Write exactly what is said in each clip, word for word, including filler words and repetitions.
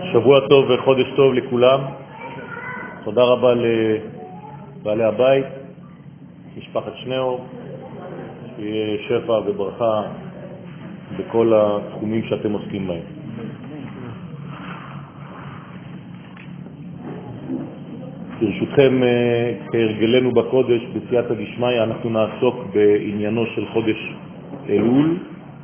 שבוע טוב וחודש טוב לכולם. תודה רבה לבעלי הבית, משפחת שניאור, שיהיה שפע וברכה בכל התחומים שאתם עוסקים בהם. ברשותכם, כהרגלנו בקודש, בסייעתא דשמיא, אנחנו נעסוק בעניינו של חודש אלול,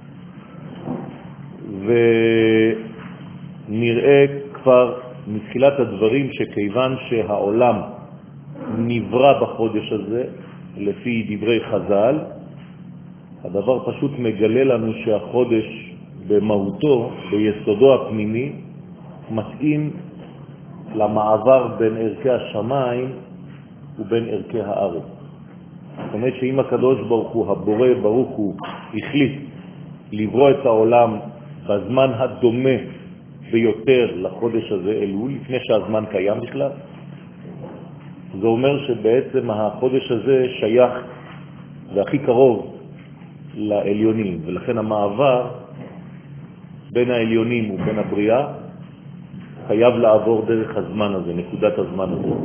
ונראה כבר מתחילת הדברים שכיוון שהעולם נברא בחודש הזה, לפי דברי חז"ל, הדבר פשוט מגלה לנו שהחודש במהותו, ביסודו הפנימי, מתאים למעבר בין ערכי השמיים ובין ערכי הארץ. זאת אומרת שאם הקדוש ברוך הוא, הבורא ברוך הוא, החליט לברוא את העולם בזמן הדומה ביותר לחודש הזה אלול, לפני שהזמן קיים בכלל, זה אומר שבעצם החודש הזה שייך והכי קרוב לעליונים, ולכן המעבר בין העליונים ובין הבריאה חייב לעבור דרך הזמן הזה, נקודת הזמן הזה.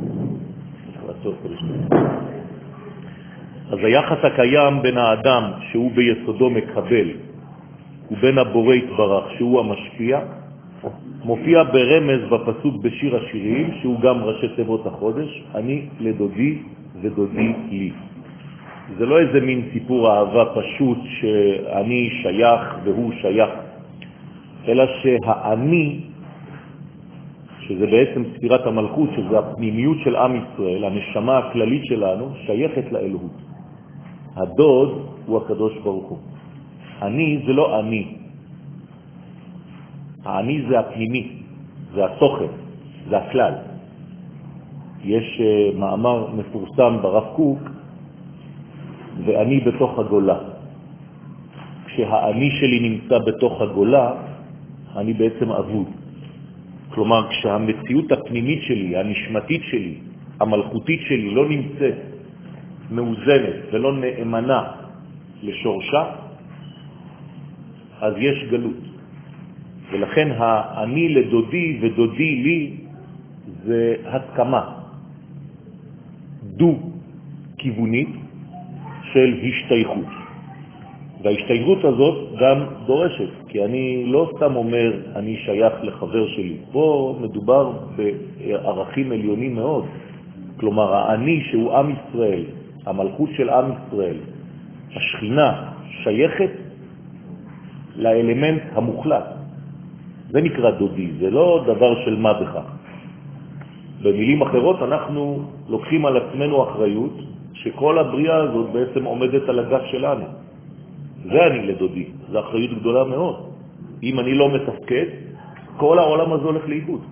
אז היחס הקיים בין האדם שהוא ביסודו מקבל ובין הבורא יתברך שהוא המשפיע מופיע ברמז בפסוק בשיר השירים, שהוא גם ראשי תיבות החודש, אני לדודי ודודי לי. זה לא איזה מין סיפור אהבה פשוט שאני שייך והוא שייך, אלא שהאני, שזה בעצם ספירת המלכות, שזה הפנימיות של עם ישראל, הנשמה הכללית שלנו, שייכת לאלוהות. הדוד הוא הקדוש ברוך הוא. אני זה לא אני. האני זה הפנימי, זה התוכן, זה הכלל. יש uh, מאמר מפורסם ברב קוק, ואני בתוך הגולה. כשהאני שלי נמצא בתוך הגולה, אני בעצם אבוד. כלומר, כשהמציאות הפנימית שלי, הנשמתית שלי, המלכותית שלי, לא נמצאת מאוזנת ולא נאמנה לשורשה, אז יש גלות. ולכן האני לדודי ודודי לי זה הסכמה דו-כיוונית של השתייכות. וההשתייכות הזאת גם דורשת, כי אני לא סתם אומר אני שייך לחבר שלי. פה מדובר בערכים עליונים מאוד. כלומר, האני שהוא עם ישראל, המלכות של עם ישראל, השכינה שייכת לאלמנט המוחלט. זה נקרא דודי, זה לא דבר של מה בכך. במילים אחרות אנחנו לוקחים על עצמנו אחריות שכל הבריאה הזאת בעצם עומדת על הגף שלנו. זה אני לדודי, זו אחריות גדולה מאוד. אם אני לא מתפקד, כל העולם הזה הולך לאיבוד.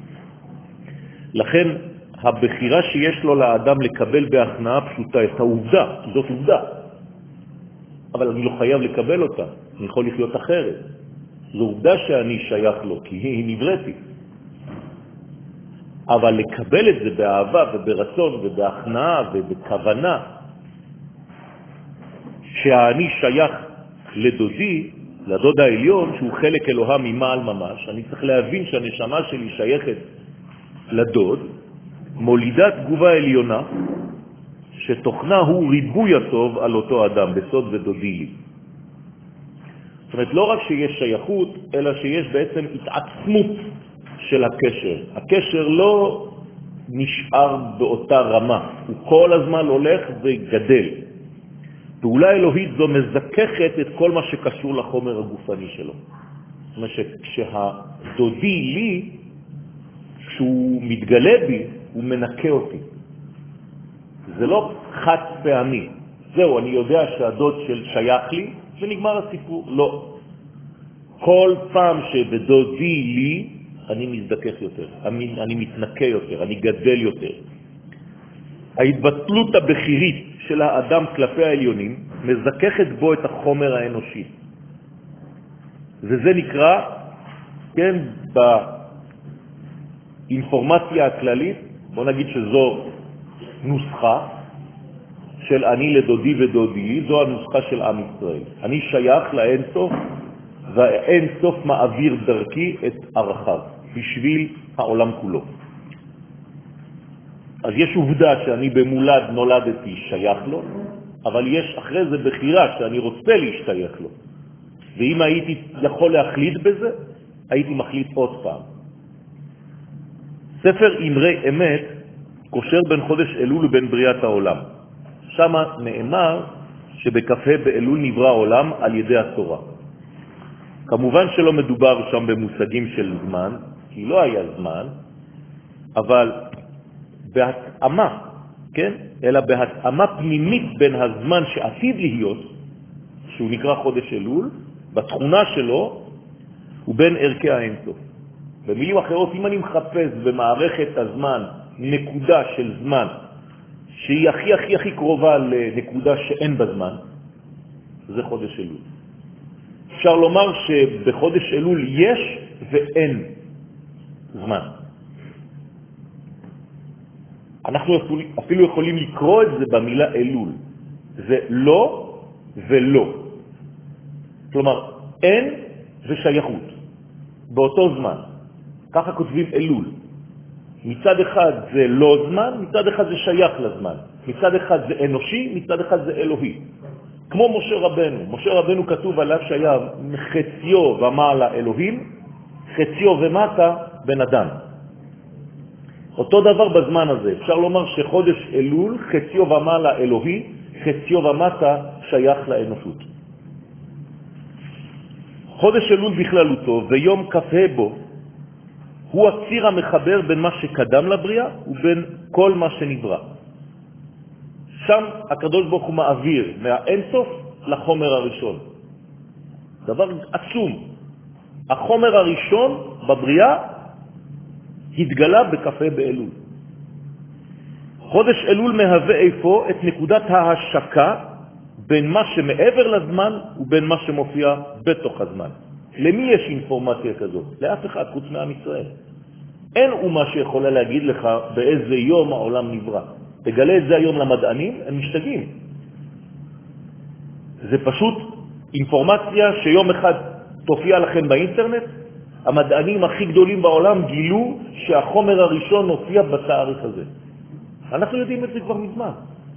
לכן הבחירה שיש לו לאדם לקבל בהכנעה פשוטה את העובדה, כי זאת עובדה, אבל אני לא חייב לקבל אותה, אני יכול לחיות אחרת. זו עובדה שאני שייך לו, כי היא נבראתי. אבל לקבל את זה באהבה וברצון ובהכנעה ובכוונה, שאני שייך לדודי, לדוד העליון, שהוא חלק אלוהה ממעל ממש, אני צריך להבין שהנשמה שלי שייכת לדוד, מולידה תגובה עליונה, שתוכנה הוא ריבוי הטוב על אותו אדם, בסוד ודודי לי. זאת אומרת, לא רק שיש שייכות, אלא שיש בעצם התעצמות של הקשר. הקשר לא נשאר באותה רמה, הוא כל הזמן הולך וגדל. פעולה אלוהית זו מזככת את כל מה שקשור לחומר הגופני שלו. זאת אומרת שכשהדודי לי, כשהוא מתגלה בי, הוא מנקה אותי. זה לא חד פעמי. זהו, אני יודע שהדוד של שייך לי, ונגמר הסיפור. לא. כל פעם שבדודי לי, אני מזדכך יותר, אני, אני מתנקה יותר, אני גדל יותר. ההתבטלות הבחירית של האדם כלפי העליונים מזככת בו את החומר האנושי. וזה נקרא, כן, באינפורמציה הכללית, בוא נגיד שזו נוסחה של אני לדודי ודודי, זו הנוסחה של עם ישראל. אני שייך לאין סוף, והאין סוף מעביר דרכי את ערכיו. בשביל העולם כולו. אז יש עובדה שאני במולד נולדתי שייך לו, אבל יש אחרי זה בחירה שאני רוצה להשתייך לו. ואם הייתי יכול להחליט בזה, הייתי מחליט עוד פעם. ספר אמרי אמת קושר בין חודש אלול ובין בריאת העולם. שם נאמר שבכ"ה באלול נברא העולם על ידי התורה. כמובן שלא מדובר שם במושגים של זמן, כי לא היה זמן, אבל בהתאמה, כן? אלא בהתאמה פנימית בין הזמן שעתיד להיות, שהוא נקרא חודש אלול, בתכונה שלו, ובין ערכי האינסוף. במילים אחרות, אם אני מחפש במערכת הזמן נקודה של זמן, שהיא הכי הכי הכי קרובה לנקודה שאין בזמן, זה חודש אלול. אפשר לומר שבחודש אלול יש ואין זמן. אנחנו אפילו יכולים לקרוא את זה במילה אלול. זה לא ולא. כלומר, אין ושייכות. באותו זמן. ככה כותבים אלול. מצד אחד זה לא זמן, מצד אחד זה שייך לזמן. מצד אחד זה אנושי, מצד אחד זה אלוהי. כמו משה רבנו. משה רבנו כתוב עליו שהיה חציו ומעלה אלוהים, חציו ומטה בן אדם. אותו דבר בזמן הזה. אפשר לומר שחודש אלול, חציו ומעלה אלוהי, חציו ומטה שייך לאנושות. חודש אלול בכללותו ויום כ"ה בו הוא הציר המחבר בין מה שקדם לבריאה ובין כל מה שנברא. שם הקדוש ברוך הוא מעביר מהאינסוף לחומר הראשון. דבר עצום. החומר הראשון בבריאה התגלה בכ"ה באלול. חודש אלול מהווה איפה את נקודת ההשקה בין מה שמעבר לזמן ובין מה שמופיע בתוך הזמן. למי יש אינפורמציה כזאת? לאף אחד חוץ מעם ישראל. אין אומה שיכולה להגיד לך באיזה יום העולם נברא. תגלה את זה היום למדענים, הם משתגעים. זה פשוט אינפורמציה שיום אחד תופיע לכם באינטרנט. המדענים הכי גדולים בעולם גילו שהחומר הראשון הופיע בתאריך הזה. אנחנו יודעים את זה כבר מזמן.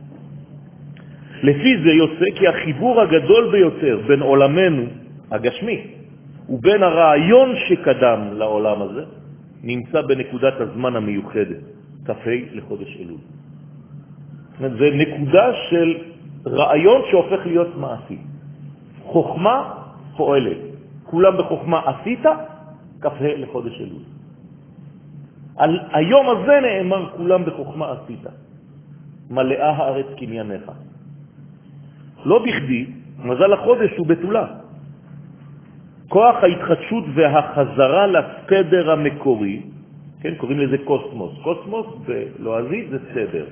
לפי זה יוצא כי החיבור הגדול ביותר בין עולמנו הגשמי ובין הרעיון שקדם לעולם הזה נמצא בנקודת הזמן המיוחדת, כ"ה לחודש אלול. זה נקודה של רעיון שהופך להיות מעשי. חוכמה פועלת. כולם בחוכמה עשית, כ"ה לחודש אלול. על היום הזה נאמר כולם בחוכמה עשית. מלאה הארץ קנייניך. לא בכדי, מזל החודש הוא בתולה. כוח ההתחדשות והחזרה לסדר המקורי, כן, קוראים לזה קוסמוס. קוסמוס בלועזית זה סדר.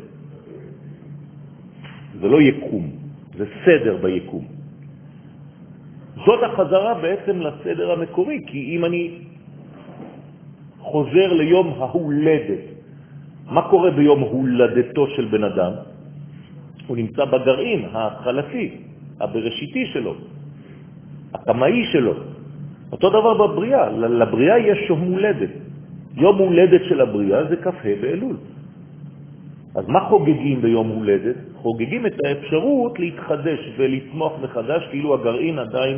זה לא יקום, זה סדר ביקום. זאת החזרה בעצם לסדר המקורי, כי אם אני חוזר ליום ההולדת, מה קורה ביום הולדתו של בן אדם? הוא נמצא בגרעין ההתחלתי, הבראשיתי שלו, הקמאי שלו. אותו דבר בבריאה, לבריאה יש יום הולדת. יום הולדת של הבריאה זה כ"ה באלול. אז מה חוגגים ביום הולדת? חוגגים את האפשרות להתחדש ולצמוח מחדש, כאילו הגרעין עדיין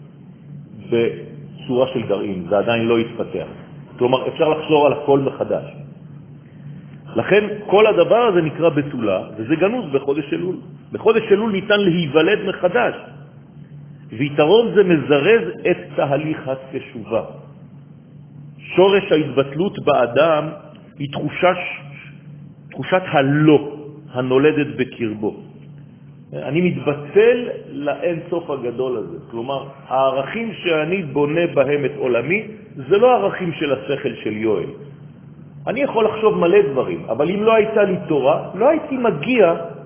בצורה של גרעין, זה עדיין לא יתפתח. כלומר, אפשר לחזור על הכל מחדש. לכן כל הדבר הזה נקרא בתולה, וזה גנוז בחודש אלול. בחודש אלול ניתן להיוולד מחדש, ויתרון זה מזרז את תהליך התשובה. שורש ההתבטלות באדם היא תחושה, תחושת הלא הנולדת בקרבו. אני מתבטל לאין סוף הגדול הזה. כלומר, הערכים שאני בונה בהם את עולמי, זה לא ערכים של השכל של יואל. אני יכול לחשוב מלא דברים, אבל אם לא הייתה לי תורה, לא הייתי מגיע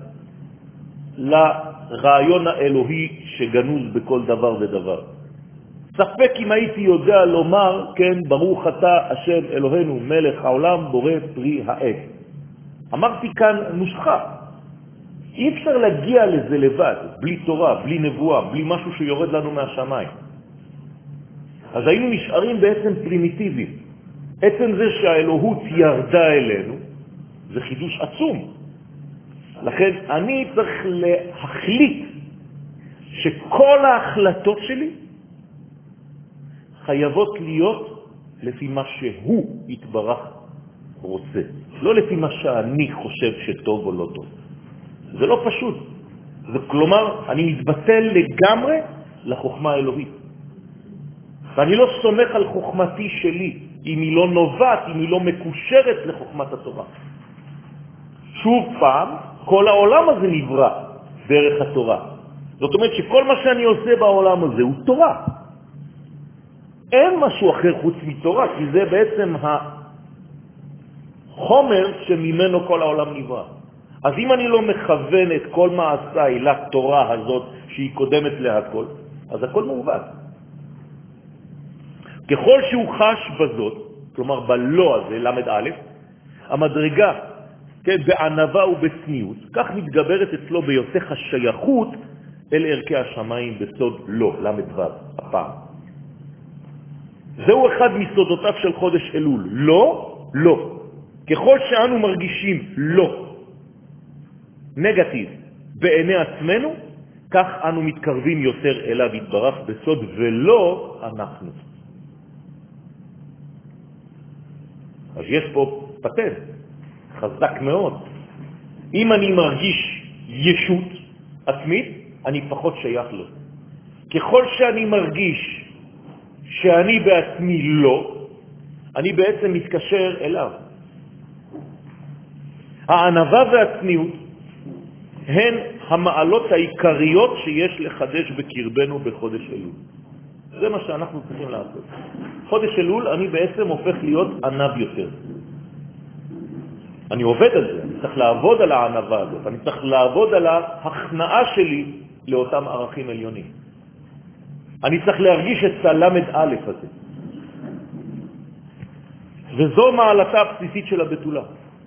לרעיון האלוהי שגנוז בכל דבר ודבר. ספק אם הייתי יודע לומר, כן, ברוך אתה השם אלוהינו מלך העולם בורא פרי העץ. אמרתי כאן נוסחה. אי אפשר להגיע לזה לבד, בלי תורה, בלי נבואה, בלי משהו שיורד לנו מהשמיים. אז היינו נשארים בעצם פרימיטיביים. עצם זה שהאלוהות ירדה אלינו, זה חידוש עצום. לכן אני צריך להחליט שכל ההחלטות שלי חייבות להיות לפי מה שהוא יתברך רוצה, לא לפי מה שאני חושב שטוב או לא טוב. זה לא פשוט. זה כלומר, אני מתבטל לגמרי לחוכמה האלוהית. ואני לא סומך על חוכמתי שלי, אם היא לא נובעת, אם היא לא מקושרת לחוכמת התורה. שוב פעם, כל העולם הזה נברא דרך התורה. זאת אומרת שכל מה שאני עושה בעולם הזה הוא תורה. אין משהו אחר חוץ מתורה, כי זה בעצם החומר שממנו כל העולם נברא. אז אם אני לא מכוון את כל מעשיי לתורה הזאת שהיא קודמת להכל, אז הכל מעוות. ככל שהוא חש בזאת, כלומר בלא הזה, למד א', המדרגה, כן, בענבה ובצניעות, כך מתגברת אצלו ביותר השייכות אל ערכי השמיים בסוד לא, למד ו', הפעם. זהו אחד מסודותיו של חודש אלול. לא, לא. ככל שאנו מרגישים לא, נגטיב, בעיני עצמנו, כך אנו מתקרבים יותר אליו יתברך בסוד ולא אנחנו. אז יש פה פטנט, חזק מאוד. אם אני מרגיש ישות עצמית, אני פחות שייך לו. ככל שאני מרגיש שאני בעצמי לא, אני בעצם מתקשר אליו. הענבה והצניעות הן המעלות העיקריות שיש לחדש בקרבנו בחודש אלול. זה מה שאנחנו צריכים לעשות. חודש אלול אני בעצם הופך להיות ענב יותר. אני עובד על זה, אני צריך לעבוד על הענבה הזאת, אני צריך לעבוד על ההכנעה שלי לאותם ערכים עליונים. אני צריך להרגיש את הלמד א' הזה. וזו מעלתה הבסיסית של הבתולה.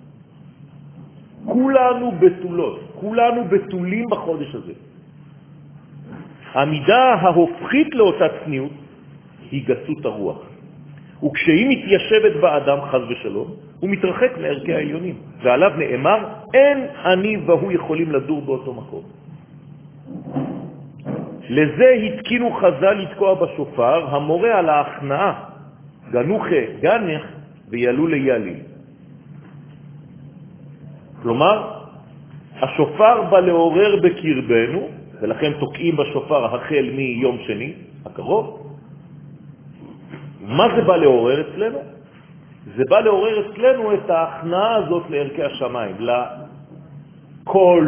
כולנו בתולות, כולנו בתולים בחודש הזה. המידה ההופכית לאותה צניעות היא גסות הרוח. וכשהיא מתיישבת באדם חז ושלום, הוא מתרחק מערכי העליונים. ועליו נאמר, אין אני והוא יכולים לדור באותו מקום. לזה התקינו חז"ל לתקוע בשופר, המורה על ההכנעה, גנוחה גנך וילו לילי. כלומר, השופר בא לעורר בקרבנו, ולכן תוקעים בשופר החל מיום שני, הקרוב. מה זה בא לעורר אצלנו? זה בא לעורר אצלנו את ההכנעה הזאת לערכי השמיים, לכל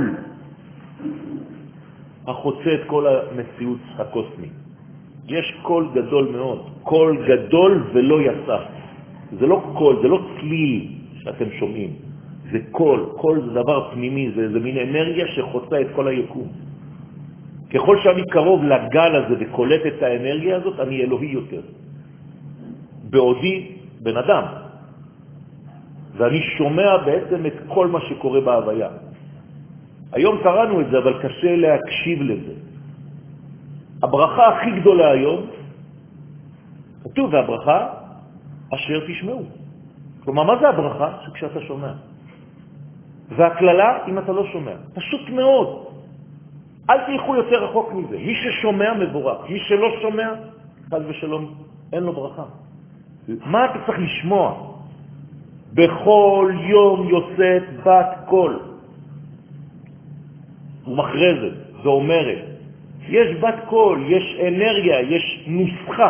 החוצה את כל המציאות הקוסמית. יש קול גדול מאוד, קול גדול ולא יצא. זה לא קול, זה לא צליל שאתם שומעים. זה קול, קול זה דבר פנימי, זה, זה מין אנרגיה שחוצה את כל היקום. ככל שאני קרוב לגל הזה וקולט את האנרגיה הזאת, אני אלוהי יותר. בעודי בן אדם. ואני שומע בעצם את כל מה שקורה בהוויה. היום קראנו את זה, אבל קשה להקשיב לזה. הברכה הכי גדולה היום, כתוב, והברכה אשר תשמעו. כלומר, מה זה הברכה? שכשאתה שומע. והכללה, אם אתה לא שומע. פשוט מאוד. אל תלכו יותר רחוק מזה. מי ששומע מבורך. מי שלא שומע, חס ושלום, אין לו ברכה. מה אתה צריך לשמוע? בכל יום יוצאת בת קול. ומחרזת, זו אומרת, יש בת קול, יש אנרגיה, יש נוסחה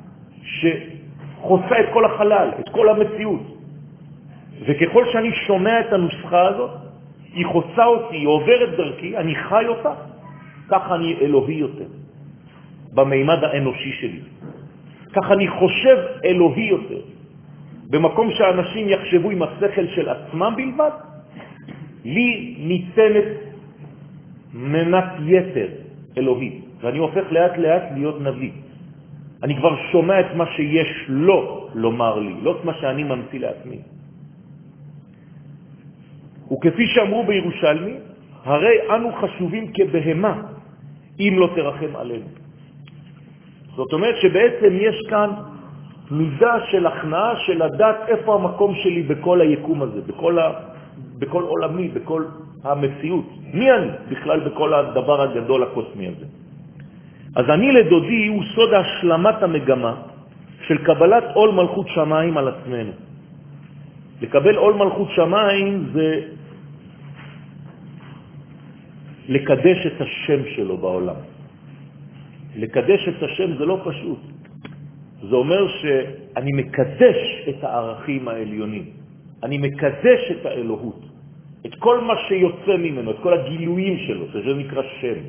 שחוצה את כל החלל, את כל המציאות. וככל שאני שומע את הנוסחה הזאת, היא חוצה אותי, היא עוברת דרכי, אני חי אותה, ככה אני אלוהי יותר, במימד האנושי שלי. ככה אני חושב אלוהי יותר. במקום שאנשים יחשבו עם השכל של עצמם בלבד, לי ניתנת מנת יתר אלוהית, ואני הופך לאט לאט להיות נביא. אני כבר שומע את מה שיש לו לומר לי, לא את מה שאני ממציא לעצמי. וכפי שאמרו בירושלמי, הרי אנו חשובים כבהמה, אם לא תרחם עלינו. זאת אומרת שבעצם יש כאן מידה של הכנעה, של לדעת איפה המקום שלי בכל היקום הזה, בכל, ה... בכל עולמי, בכל המציאות. מי אני בכלל בכל הדבר הגדול הקוסמי הזה? אז אני לדודי הוא סוד השלמת המגמה של קבלת עול מלכות שמיים על עצמנו. לקבל עול מלכות שמיים זה לקדש את השם שלו בעולם. לקדש את השם זה לא פשוט. זה אומר שאני מקדש את הערכים העליונים. אני מקדש את האלוהות. את כל מה שיוצא ממנו, את כל הגילויים שלו, שזה נקרא שם.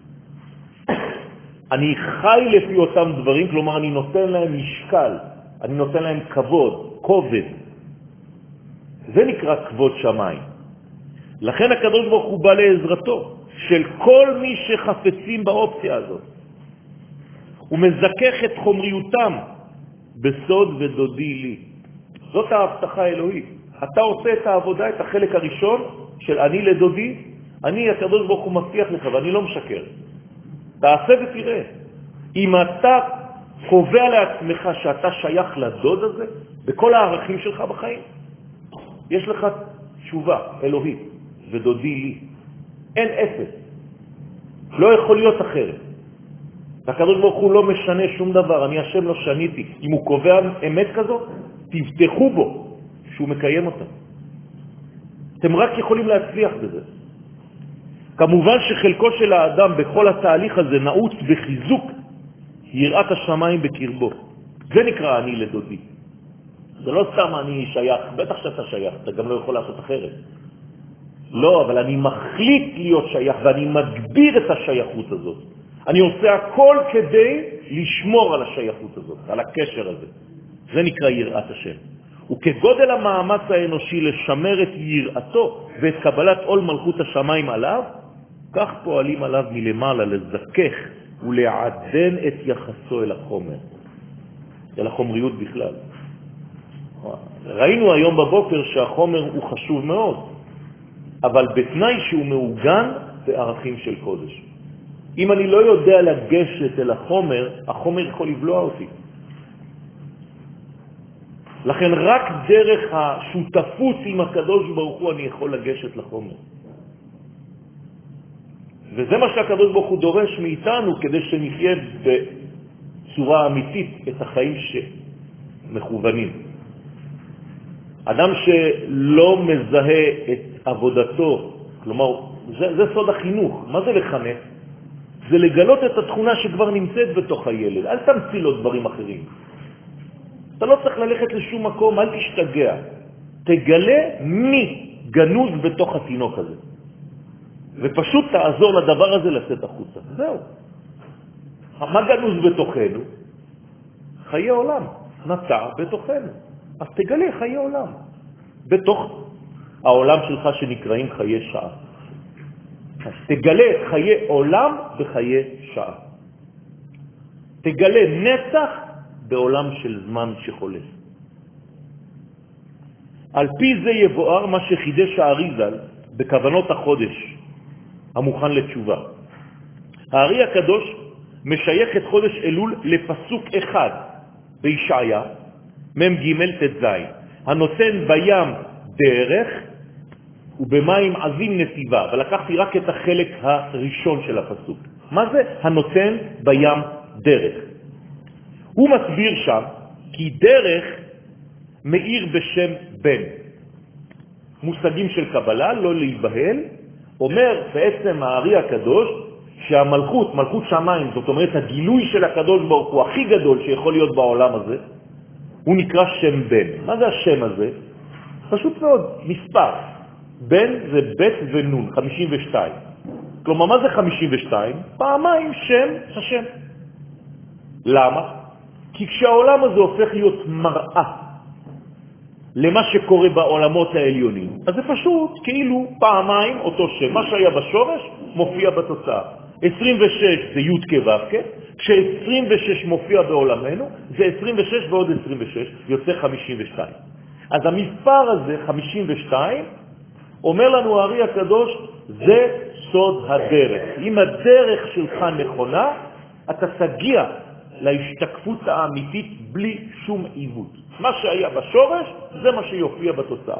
אני חי לפי אותם דברים, כלומר אני נותן להם משקל, אני נותן להם כבוד, כובד. זה נקרא כבוד שמיים. לכן הקדוש ברוך הוא בא לעזרתו של כל מי שחפצים באופציה הזאת. הוא מזכך את חומריותם בסוד ודודי לי. זאת ההבטחה האלוהית. אתה עושה את העבודה, את החלק הראשון של אני לדודי, אני הקדוש ברוך הוא מבטיח לך ואני לא משקר. תעשה ותראה. אם אתה קובע לעצמך שאתה שייך לדוד הזה, בכל הערכים שלך בחיים, יש לך תשובה אלוהית, ודודי לי. אין אפס. לא יכול להיות אחרת. הקדוש ברוך הוא לא משנה שום דבר, אני השם לא שניתי. אם הוא קובע אמת כזו, תבטחו בו שהוא מקיים אותה. אתם רק יכולים להצליח בזה. כמובן שחלקו של האדם בכל התהליך הזה נעוץ בחיזוק יראת השמיים בקרבו. זה נקרא אני לדודי. זה לא סתם אני שייך, בטח שאתה שייך, אתה גם לא יכול לעשות אחרת. לא, אבל אני מחליט להיות שייך ואני מגביר את השייכות הזאת. אני עושה הכל כדי לשמור על השייכות הזאת, על הקשר הזה. זה נקרא יראת השם. וכגודל המאמץ האנושי לשמר את יראתו ואת קבלת עול מלכות השמיים עליו, כך פועלים עליו מלמעלה לזכך ולעדן את יחסו אל החומר, אל החומריות בכלל. ראינו היום בבוקר שהחומר הוא חשוב מאוד, אבל בתנאי שהוא מעוגן בערכים של קודש. אם אני לא יודע לגשת אל החומר, החומר יכול לבלוע אותי. לכן רק דרך השותפות עם הקדוש ברוך הוא אני יכול לגשת לחומר. וזה מה שהקדוש ברוך הוא דורש מאיתנו כדי שנחיה בצורה אמיתית את החיים שמכוונים. אדם שלא מזהה את עבודתו, כלומר, זה, זה סוד החינוך. מה זה לחנך? זה לגלות את התכונה שכבר נמצאת בתוך הילד. אל תמציא לו דברים אחרים. אתה לא צריך ללכת לשום מקום, אל תשתגע. תגלה מי גנוז בתוך התינוק הזה. ופשוט תעזור לדבר הזה לצאת החוצה. זהו. מה גנוז בתוכנו? חיי עולם. נטע בתוכנו. אז תגלה חיי עולם. בתוך העולם שלך שנקראים חיי שעה. אז תגלה את חיי עולם בחיי שעה. תגלה נצח בעולם של זמן שחולף. על פי זה יבואר מה שחידש האריז"ל בכוונות החודש המוכן לתשובה. הארי הקדוש משייך את חודש אלול לפסוק אחד בישעיה מ"ג ט"ז, הנותן בים דרך ובמים עזים נתיבה, ולקחתי רק את החלק הראשון של הפסוק. מה זה הנותן בים דרך? הוא מסביר שם כי דרך מאיר בשם בן. מושגים של קבלה, לא להיבהל. אומר בעצם הארי הקדוש שהמלכות, מלכות שמיים, זאת אומרת הגילוי של הקדוש ברוך הוא הכי גדול שיכול להיות בעולם הזה, הוא נקרא שם בן. מה זה השם הזה? פשוט מאוד, מספר. בן זה בית ונון, חמישים ושתיים. כלומר, מה זה חמישים ושתיים? פעמיים שם השם. למה? כי כשהעולם הזה הופך להיות מראה למה שקורה בעולמות העליונים, אז זה פשוט כאילו פעמיים אותו שם. מה שהיה בשורש מופיע בתוצאה. עשרים ושש זה י' כו', כש-עשרים ושש מופיע בעולמנו, זה עשרים ושש ועוד עשרים ושש, יוצא חמישים ושתיים. אז המספר הזה, חמישים ושתיים, אומר לנו הארי הקדוש, זה סוד הדרך. אם הדרך שלך נכונה, אתה תגיע להשתקפות האמיתית בלי שום עיוות. מה שהיה בשורש זה מה שיופיע בתוצאה.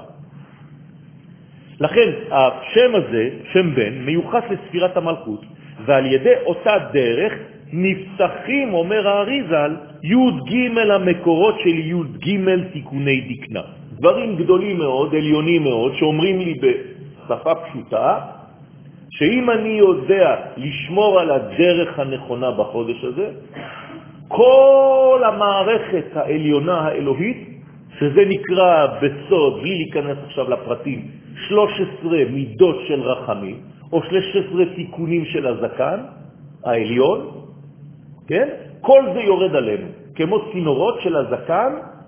לכן השם הזה, שם בן, מיוחס לספירת המלכות, ועל ידי אותה דרך נפתחים, אומר האריזל, י' ג' המקורות של י' ג' תיקוני דקנה. דברים גדולים מאוד, עליונים מאוד, שאומרים לי בשפה פשוטה, שאם אני יודע לשמור על הדרך הנכונה בחודש הזה, כל המערכת העליונה האלוהית, שזה נקרא בסוד, בלי להיכנס עכשיו לפרטים, שלוש עשרה מידות של רחמים, או שלוש עשרה תיקונים של הזקן, העליון, כן? כל זה יורד עלינו, כמו צינורות של הזקן,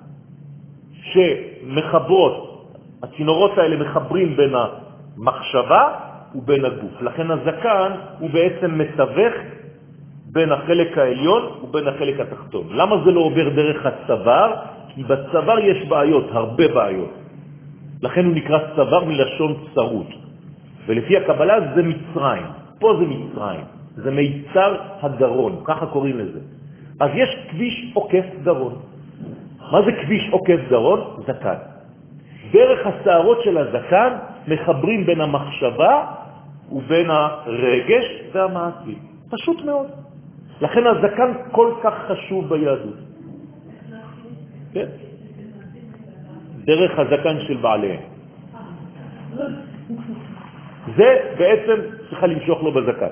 שמחברות, הצינורות האלה מחברים בין המחשבה ובין הגוף. לכן הזקן הוא בעצם מתווך בין החלק העליון ובין החלק התחתון. למה זה לא עובר דרך הצוואר? כי בצוואר יש בעיות, הרבה בעיות. לכן הוא נקרא צוואר מלשון צרות. ולפי הקבלה זה מצרים. פה זה מצרים. זה מיצר הגרון, ככה קוראים לזה. אז יש כביש עוקף גרון. מה זה כביש עוקף גרון? זקן. דרך השערות של הזקן מחברים בין המחשבה ובין הרגש והמעשי. פשוט מאוד. לכן הזקן כל כך חשוב ביהדות. כן? דרך הזקן של בעליהם. זה בעצם צריכה למשוך לו בזקן.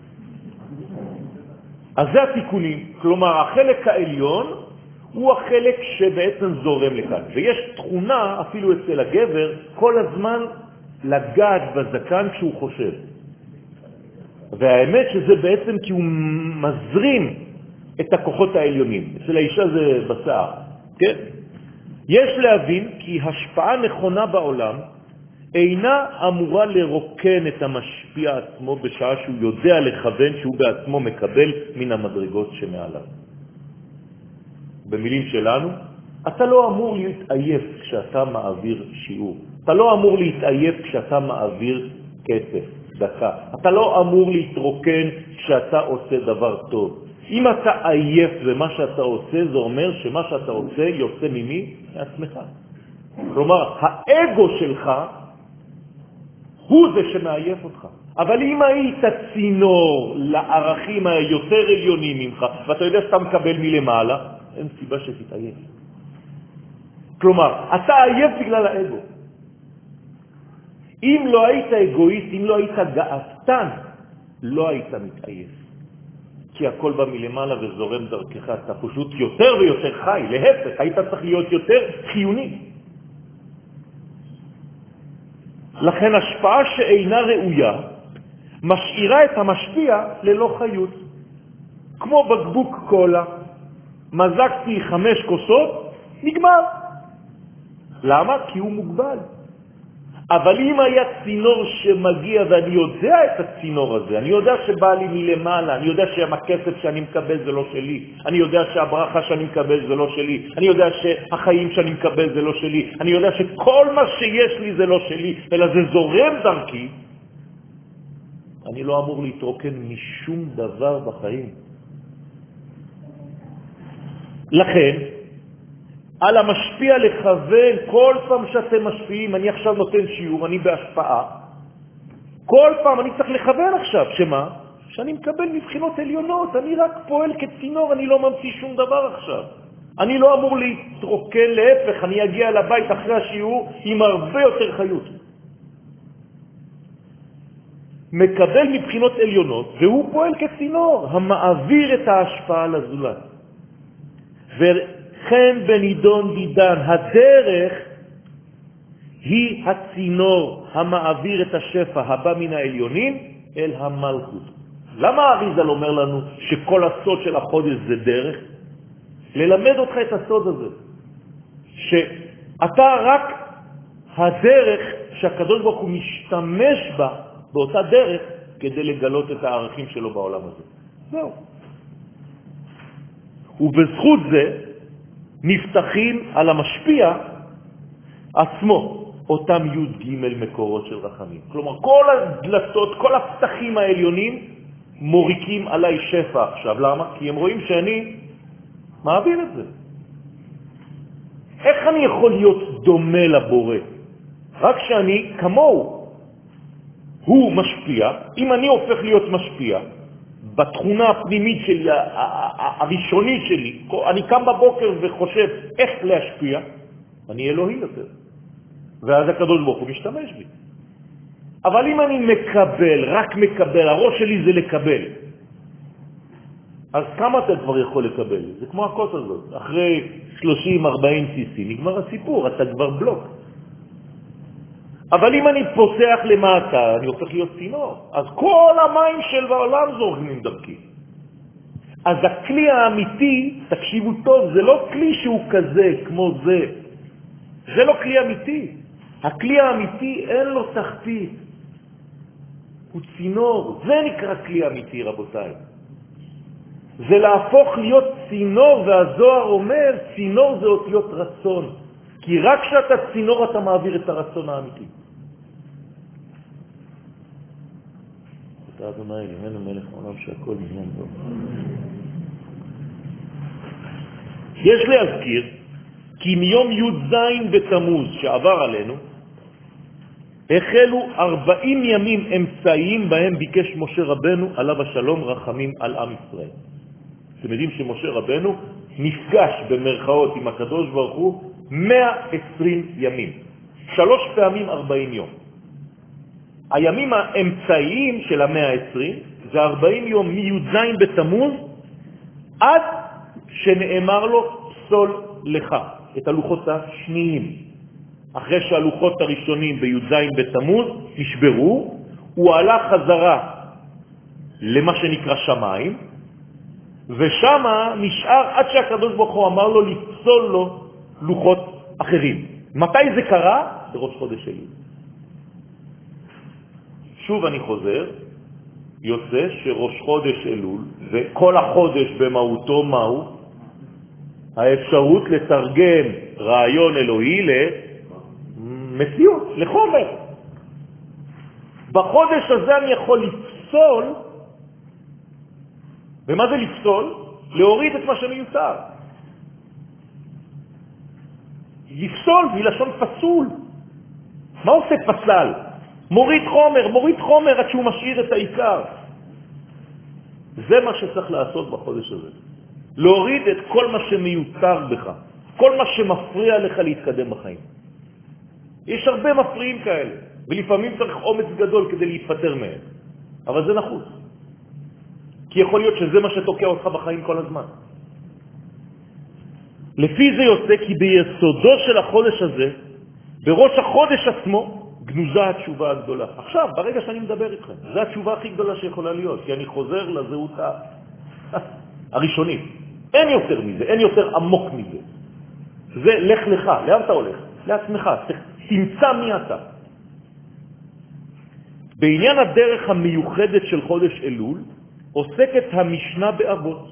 אז זה התיקונים. כלומר, החלק העליון הוא החלק שבעצם זורם לכאן. ויש תכונה, אפילו אצל הגבר, כל הזמן לגעת בזקן כשהוא חושב. והאמת שזה בעצם כי הוא מזרים את הכוחות העליונים. אצל האישה זה בשיער, כן? יש להבין כי השפעה נכונה בעולם אינה אמורה לרוקן את המשפיע עצמו בשעה שהוא יודע לכוון שהוא בעצמו מקבל מן המדרגות שמעליו. במילים שלנו, אתה לא אמור להתעייף כשאתה מעביר שיעור. אתה לא אמור להתעייף כשאתה מעביר כסף, דקה. אתה לא אמור להתרוקן כשאתה עושה דבר טוב. אם אתה עייף ומה שאתה עושה, זה אומר שמה שאתה עושה יוצא ממי? מעצמך. כלומר, האגו שלך הוא זה שמעייף אותך. אבל אם היית צינור לערכים היותר עליונים ממך, ואתה יודע שאתה מקבל מלמעלה, אין סיבה שתתעייף. כלומר, אתה עייף בגלל האגו. אם לא היית אגואיסט, אם לא היית גאוותן, לא היית מתעייף. כי הכל בא מלמעלה וזורם דרכך, אתה פשוט יותר ויותר חי, להפך, היית צריך להיות יותר חיוני. לכן השפעה שאינה ראויה משאירה את המשפיע ללא חיות. כמו בקבוק קולה, מזקתי חמש כוסות, נגמר. למה? כי הוא מוגבל. אבל אם היה צינור שמגיע ואני יודע את הצינור הזה, אני יודע שבא לי מלמעלה, אני יודע שהכסף שאני מקבל זה לא שלי, אני יודע שהברכה שאני מקבל זה לא שלי, אני יודע שהחיים שאני מקבל זה לא שלי, אני יודע שכל מה שיש לי זה לא שלי, אלא זה זורם דרכי, אני לא אמור להתרוקן משום דבר בחיים. לכן, על המשפיע לכוון, כל פעם שאתם משפיעים, אני עכשיו נותן שיעור, אני בהשפעה, כל פעם אני צריך לכוון עכשיו, שמה? שאני מקבל מבחינות עליונות, אני רק פועל כצינור, אני לא ממציא שום דבר עכשיו. אני לא אמור להתרוקן, להפך, אני אגיע לבית אחרי השיעור עם הרבה יותר חיות. מקבל מבחינות עליונות, והוא פועל כצינור, המעביר את ההשפעה לזולת. וכן בנידון דידן, הדרך היא הצינור המעביר את השפע הבא מן העליונים אל המלכות. למה האריזל אומר לנו שכל הסוד של החודש זה דרך? ללמד אותך את הסוד הזה, שאתה רק הדרך שהקדוש ברוך הוא משתמש בה, באותה דרך, כדי לגלות את הערכים שלו בעולם הזה. זהו. ובזכות זה נפתחים על המשפיע עצמו אותם י' ג' מקורות של רחמים. כלומר, כל הדלתות, כל הפתחים העליונים מוריקים עליי שפע עכשיו. למה? כי הם רואים שאני מעביר את זה. איך אני יכול להיות דומה לבורא? רק שאני כמוהו. הוא משפיע, אם אני הופך להיות משפיע, בתכונה הפנימית שלי, הראשונית שלי, אני קם בבוקר וחושב איך להשפיע, אני אלוהי יותר. ואז הקדוש ברוך הוא משתמש בי. אבל אם אני מקבל, רק מקבל, הראש שלי זה לקבל, אז כמה אתה כבר יכול לקבל? זה כמו הכוס הזאת. אחרי שלושים ארבעים סי-סי נגמר הסיפור, אתה כבר בלוק. אבל אם אני פותח למטה, אני הופך להיות צינור. אז כל המים של העולם זורמים דרכי. אז הכלי האמיתי, תקשיבו טוב, זה לא כלי שהוא כזה, כמו זה. זה לא כלי אמיתי. הכלי האמיתי אין לו תחתית. הוא צינור. זה נקרא כלי אמיתי, רבותיי. זה להפוך להיות צינור, והזוהר אומר, צינור זה אותיות רצון. כי רק כשאתה צינור אתה מעביר את הרצון האמיתי. אתה אדוני אלוהינו מלך העולם שהכל נהיה טוב. יש להזכיר כי מיום י"ז בתמוז שעבר עלינו, החלו ארבעים ימים אמצעיים בהם ביקש משה רבנו עליו השלום רחמים על עם ישראל. אתם יודעים שמשה רבנו נפגש במרכאות עם הקדוש ברוך הוא מאה ועשרים ימים, שלוש פעמים ארבעים יום. הימים האמצעיים של המאה העשרים זה ארבעים יום מי"ז בתמוז עד שנאמר לו פסול לך, את הלוחות השניים. אחרי שהלוחות הראשונים בי"ז בתמוז נשברו, הוא עלה חזרה למה שנקרא שמיים, ושם נשאר עד שהקדוש ברוך הוא אמר לו לפסול לו לוחות אחרים. מתי זה קרה? בראש חודש אלול. שוב אני חוזר, יוצא שראש חודש אלול, וכל החודש במהותו מהו? האפשרות לתרגם רעיון אלוהי למציאות, לחומר. בחודש הזה אני יכול לפסול, ומה זה לפסול? להוריד את מה שמיותר. לפסול מלשון פסול. מה עושה פסל? מוריד חומר, מוריד חומר עד שהוא משאיר את העיקר. זה מה שצריך לעשות בחודש הזה. להוריד את כל מה שמיותר בך, כל מה שמפריע לך להתקדם בחיים. יש הרבה מפריעים כאלה, ולפעמים צריך אומץ גדול כדי להיפטר מהם. אבל זה נחוץ. כי יכול להיות שזה מה שתוקע אותך בחיים כל הזמן. לפי זה יוצא כי ביסודו של החודש הזה, בראש החודש עצמו, גנוזה התשובה הגדולה. עכשיו, ברגע שאני מדבר איתכם, זו התשובה הכי גדולה שיכולה להיות, כי אני חוזר לזהות הראשונית. אין יותר מזה, אין יותר עמוק מזה. זה לך לך, לאן אתה הולך? לעצמך, תמצא מי אתה. בעניין הדרך המיוחדת של חודש אלול, עוסקת המשנה באבות.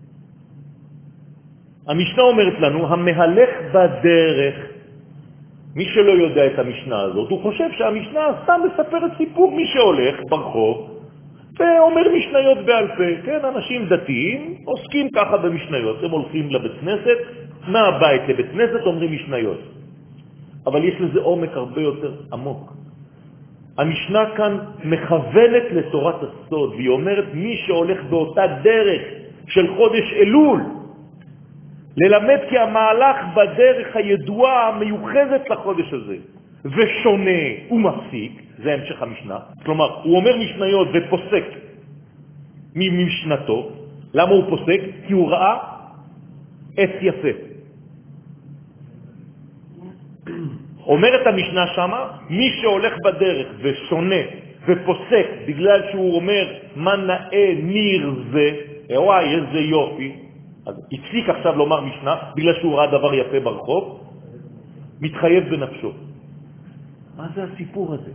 המשנה אומרת לנו, המהלך בדרך, מי שלא יודע את המשנה הזאת, הוא חושב שהמשנה סתם מספרת סיפור, מי שהולך ברחוב ואומר משניות בעל פה. כן, אנשים דתיים עוסקים ככה במשניות, הם הולכים לבית כנסת, מהבית לבית כנסת אומרים משניות. אבל יש לזה עומק הרבה יותר עמוק. המשנה כאן מכוונת לתורת הסוד, והיא אומרת מי שהולך באותה דרך של חודש אלול, ללמד כי המהלך בדרך הידועה המיוחדת לחודש הזה, ושונה ומפסיק, זה המשך המשנה, כלומר הוא אומר משניות ופוסק ממשנתו. למה הוא פוסק? כי הוא ראה עץ יפה. אומרת המשנה שמה, מי שהולך בדרך ושונה ופוסק בגלל שהוא אומר מה נאה ניר זה, וואי איזה יופי, אז הפסיק עכשיו לומר משנה בגלל שהוא ראה דבר יפה ברחוב, מתחייב בנפשו. מה זה הסיפור הזה?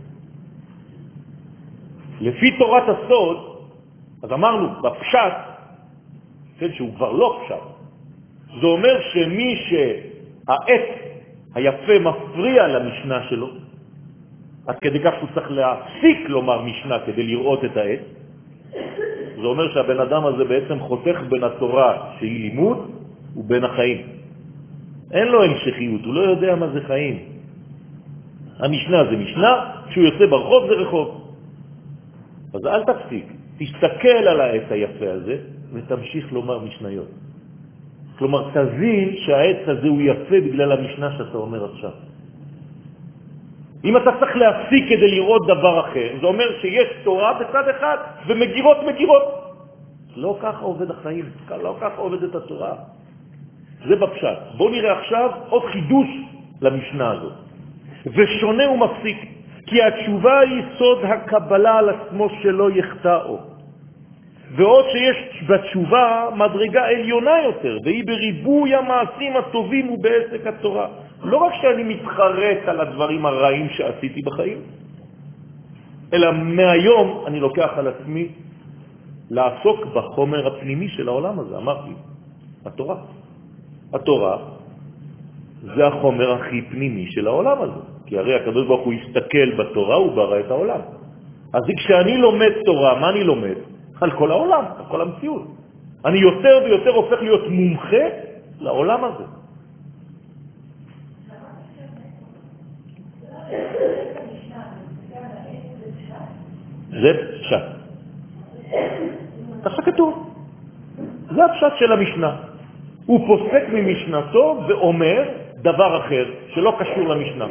לפי תורת הסוד, אז אמרנו בפשט, כן, שהוא כבר לא פשט, זה אומר שמי שהעץ היפה מפריע למשנה שלו, עד כדי כך שהוא צריך להפסיק לומר משנה כדי לראות את העץ, זה אומר שהבן אדם הזה בעצם חותך בין התורה שהיא לימוד הוא בין החיים. אין לו המשכיות, הוא לא יודע מה זה חיים. המשנה זה משנה, כשהוא יוצא ברחוב זה רחוב. אז אל תפסיק, תסתכל על העץ היפה הזה ותמשיך לומר משניות. כלומר, תבין שהעץ הזה הוא יפה בגלל המשנה שאתה אומר עכשיו. אם אתה צריך להפסיק כדי לראות דבר אחר, זה אומר שיש תורה בצד אחד ומגירות מגירות. לא ככה עובד החיים, לא ככה עובדת התורה. זה בפשט. בוא נראה עכשיו עוד חידוש למשנה הזאת. ושונה ומפסיק, כי התשובה היא סוד הקבלה על עצמו שלא יחטאו. ועוד שיש בתשובה מדרגה עליונה יותר, והיא בריבוי המעשים הטובים ובעסק התורה. לא רק שאני מתחרט על הדברים הרעים שעשיתי בחיים, אלא מהיום אני לוקח על עצמי לעסוק בחומר הפנימי של העולם הזה. אמרתי, התורה. התורה זה החומר הכי פנימי של העולם הזה. כי הרי הקדוש ברוך הוא הסתכל בתורה, הוא ברא את העולם. אז כשאני לומד תורה, מה אני לומד? על כל העולם, על כל המציאות. אני יותר ויותר הופך להיות מומחה לעולם הזה. זה פשט. ככה כתוב. זה הפשט של המשנה. הוא פוסק ממשנתו ואומר דבר אחר שלא קשור למשנה.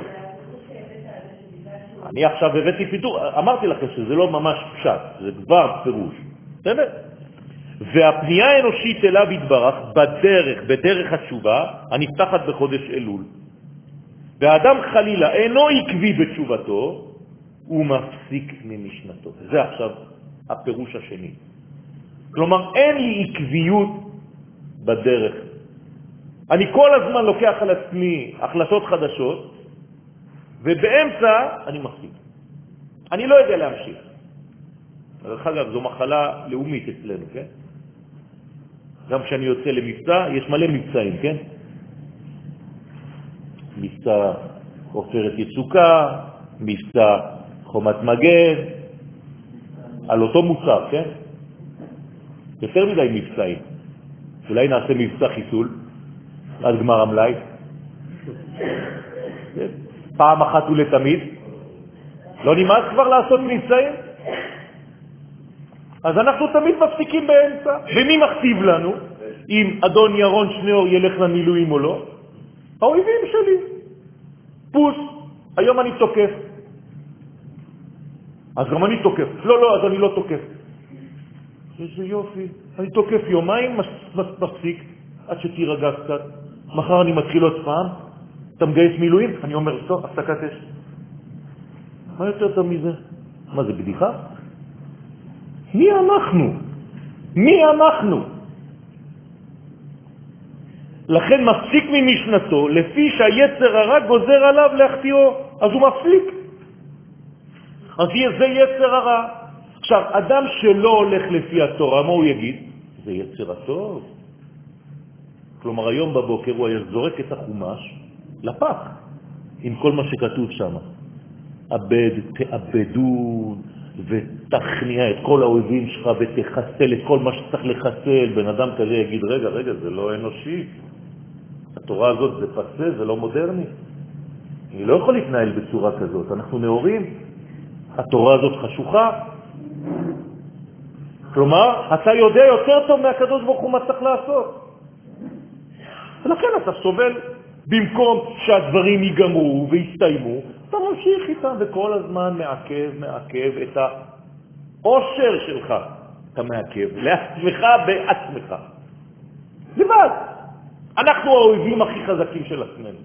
אני עכשיו הבאתי פיתור, אמרתי לכם שזה לא ממש פשט, זה כבר פירוש. בסדר? והפנייה האנושית אליו יתברך בדרך, בדרך התשובה, הנפתחת בחודש אלול. והאדם חלילה אינו עקבי בתשובתו, הוא מפסיק ממשנתו. זה עכשיו הפירוש השני. כלומר, אין לי עקביות בדרך. אני כל הזמן לוקח על עצמי החלטות חדשות, ובאמצע אני מפסיק. אני לא יודע להמשיך. דרך אגב, זו מחלה לאומית אצלנו, כן? גם כשאני יוצא למבצע, יש מלא מבצעים, כן? מבצע עופרת יצוקה, מבצע חומת מגן, על אותו מוצר, כן? יותר מדי מבצעים. אולי נעשה מבצע חיסול, עד גמר המלאי. פעם אחת ולתמיד. לא נמאס כבר לעשות מבצעים? אז אנחנו תמיד מפסיקים באמצע. ומי מכתיב לנו אם אדון ירון שניאור ילך למילואים או לא? האויבים שלי. פוס, היום אני תוקף. אז גם אני תוקף. לא, לא, אז אני לא תוקף. איזה יופי. אני תוקף יומיים, מפסיק, עד שתירגע קצת. מחר אני מתחיל עוד פעם. אתה מגייס מילואים? אני אומר, טוב, הפסקת אש. מה יותר טוב מזה? מה זה, בדיחה? מי אנחנו? מי אנחנו? לכן מפסיק ממשנתו, לפי שהיצר הרע גוזר עליו להחטיאו, אז הוא מפסיק. אז זה יצר הרע. עכשיו, אדם שלא הולך לפי התורה, מה הוא יגיד? זה יצר הטוב. כלומר, היום בבוקר הוא יזורק את החומש לפח, עם כל מה שכתוב שם. אבד, תאבדו, ותכניע את כל האויבים שלך, ותחסל את כל מה שצריך לחסל. בן אדם כזה יגיד, רגע, רגע, זה לא אנושי. התורה הזאת זה פסה, זה לא מודרני. אני לא יכול להתנהל בצורה כזאת. אנחנו נאורים. התורה הזאת חשוכה. כלומר, אתה יודע יותר טוב מהקדוש ברוך הוא מה צריך לעשות. ולכן אתה סובל. במקום שהדברים ייגמרו ויסתיימו, אתה ממשיך איתם וכל הזמן מעכב, מעכב את העושר שלך. אתה מעכב לעצמך בעצמך. לבד. אנחנו האויבים הכי חזקים של עצמנו.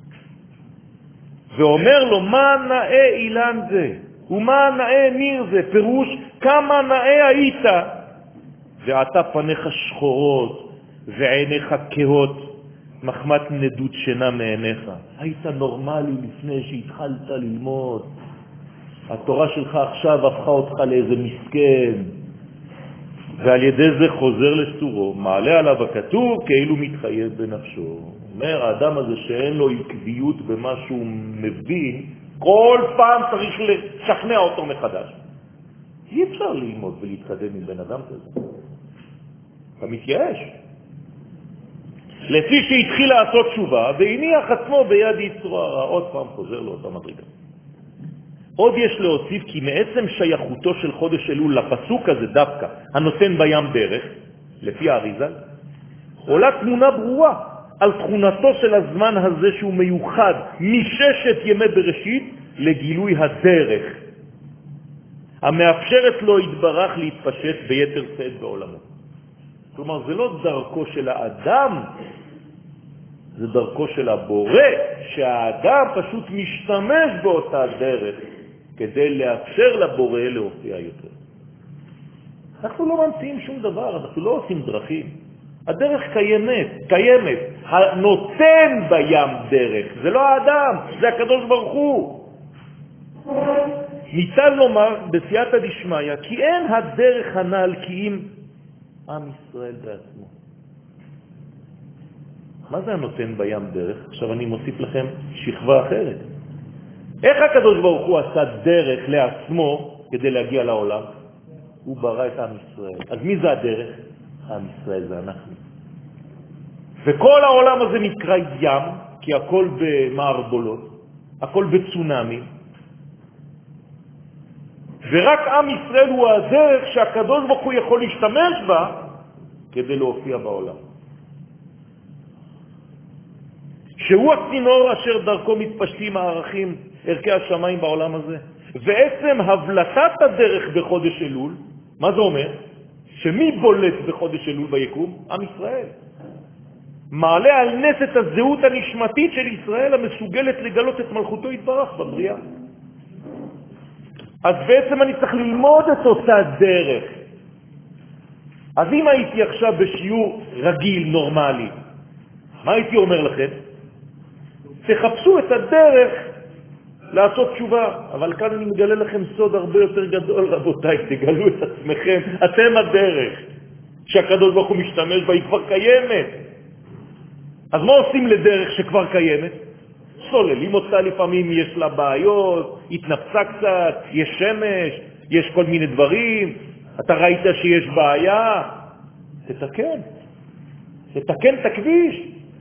ואומר לו, מה נאה אילן זה? ומה נאה ניר זה? פירוש, כמה נאה היית? ועתה פניך שחורות ועיניך כהות. מחמת נדות שינה מעיניך. היית נורמלי לפני שהתחלת ללמוד. התורה שלך עכשיו הפכה אותך לאיזה מסכן. ועל ידי זה חוזר לסורו. מעלה עליו הכתוב כאילו מתחייב בנפשו. אומר, האדם הזה שאין לו עקביות במה שהוא מבין, כל פעם צריך לשכנע אותו מחדש. אי אפשר ללמוד ולהתקדם עם בן אדם כזה. אתה מתייאש. לפי שהתחיל לעשות תשובה, והניח עצמו ביד יצרו הרע. עוד פעם חוזר לאותה מדרגה. עוד יש להוסיף כי מעצם שייכותו של חודש אלול לפסוק הזה דווקא, הנותן בים דרך, לפי האריזל, עולה תמונה ברורה על תכונתו של הזמן הזה שהוא מיוחד מששת ימי בראשית לגילוי הדרך, המאפשרת לו יתברך להתפשט ביתר שאת בעולמו. כלומר, זה לא דרכו של האדם, זה דרכו של הבורא, שהאדם פשוט משתמש באותה דרך כדי לאפשר לבורא להופיע יותר. אנחנו לא ממציאים שום דבר, אנחנו לא עושים דרכים. הדרך קיימת, קיימת. הנותן בים דרך, זה לא האדם, זה הקדוש ברוך הוא. ניתן לומר בסייעתא דשמיא כי אין הדרך הנ"ל כי אם עם ישראל בעצמו. מה זה הנותן בים דרך? עכשיו אני מוסיף לכם שכבה אחרת. איך הקדוש ברוך הוא עשה דרך לעצמו כדי להגיע לעולם? הוא ברא את עם ישראל. אז מי זה הדרך? עם ישראל זה אנחנו. וכל העולם הזה נקרא ים, כי הכל במערבולות, הכל בצונאמי, ורק עם ישראל הוא הדרך שהקדוש ברוך הוא יכול להשתמש בה כדי להופיע בעולם. שהוא הצינור אשר דרכו מתפשטים הערכים, ערכי השמיים בעולם הזה. ועצם הבלטת הדרך בחודש אלול, מה זה אומר? שמי בולט בחודש אלול ביקום? עם ישראל. מעלה על נס את הזהות הנשמתית של ישראל המסוגלת לגלות את מלכותו יתברך בבריאה. אז בעצם אני צריך ללמוד את אותה דרך. אז אם הייתי עכשיו בשיעור רגיל, נורמלי, מה הייתי אומר לכם? תחפשו את הדרך לעשות תשובה. אבל כאן אני מגלה לכם סוד הרבה יותר גדול, רבותיי, תגלו את עצמכם. אתם הדרך שהקדוש ברוך הוא משתמש בה, היא כבר קיימת. אז מה עושים לדרך שכבר קיימת? סוללים אותה, לפעמים יש לה בעיות, התנפצה קצת, יש שמש, יש כל מיני דברים, אתה ראית שיש בעיה, תתקן, תתקן את הכביש.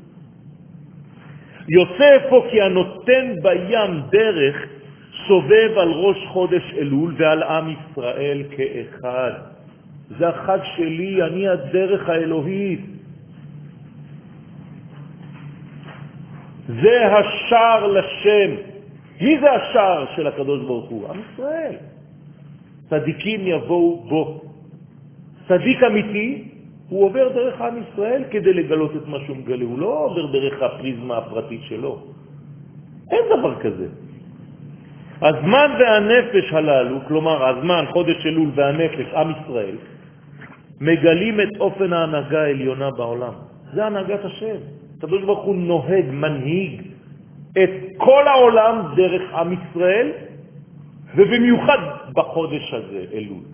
יוצא פה כי הנותן בים דרך סובב על ראש חודש אלול ועל עם ישראל כאחד. זה החג שלי, אני הדרך האלוהית. זה השער לשם. מי זה השער של הקדוש ברוך הוא? עם ישראל. צדיקים יבואו בו. צדיק אמיתי, הוא עובר דרך עם ישראל כדי לגלות את מה שהוא מגלה. הוא לא עובר דרך הפריזמה הפרטית שלו. אין דבר כזה. הזמן והנפש הללו, כלומר הזמן, חודש אלול והנפש, עם ישראל, מגלים את אופן ההנהגה העליונה בעולם. זה הנהגת השם. הקדוש ברוך הוא נוהג, מנהיג את כל העולם דרך עם ישראל, ובמיוחד בחודש הזה, אלול.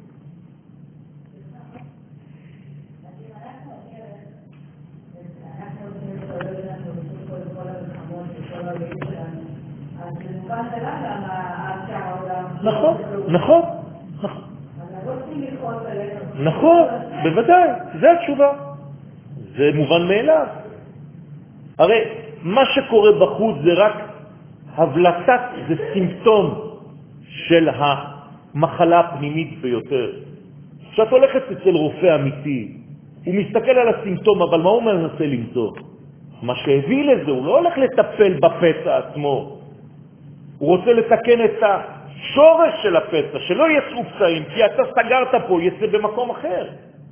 נכון, נכון, נכון. נכון, בוודאי, זה התשובה. זה מובן מאליו. הרי מה שקורה בחוץ זה רק הבלטת, זה סימפטום של המחלה הפנימית ביותר. כשאת הולכת אצל רופא אמיתי, הוא מסתכל על הסימפטום, אבל מה הוא מנסה למצוא? מה שהביא לזה, הוא לא הולך לטפל בפצע עצמו. הוא רוצה לתקן את השורש של הפצע, שלא יצאו פצעים, כי אתה סגרת פה, יצא במקום אחר.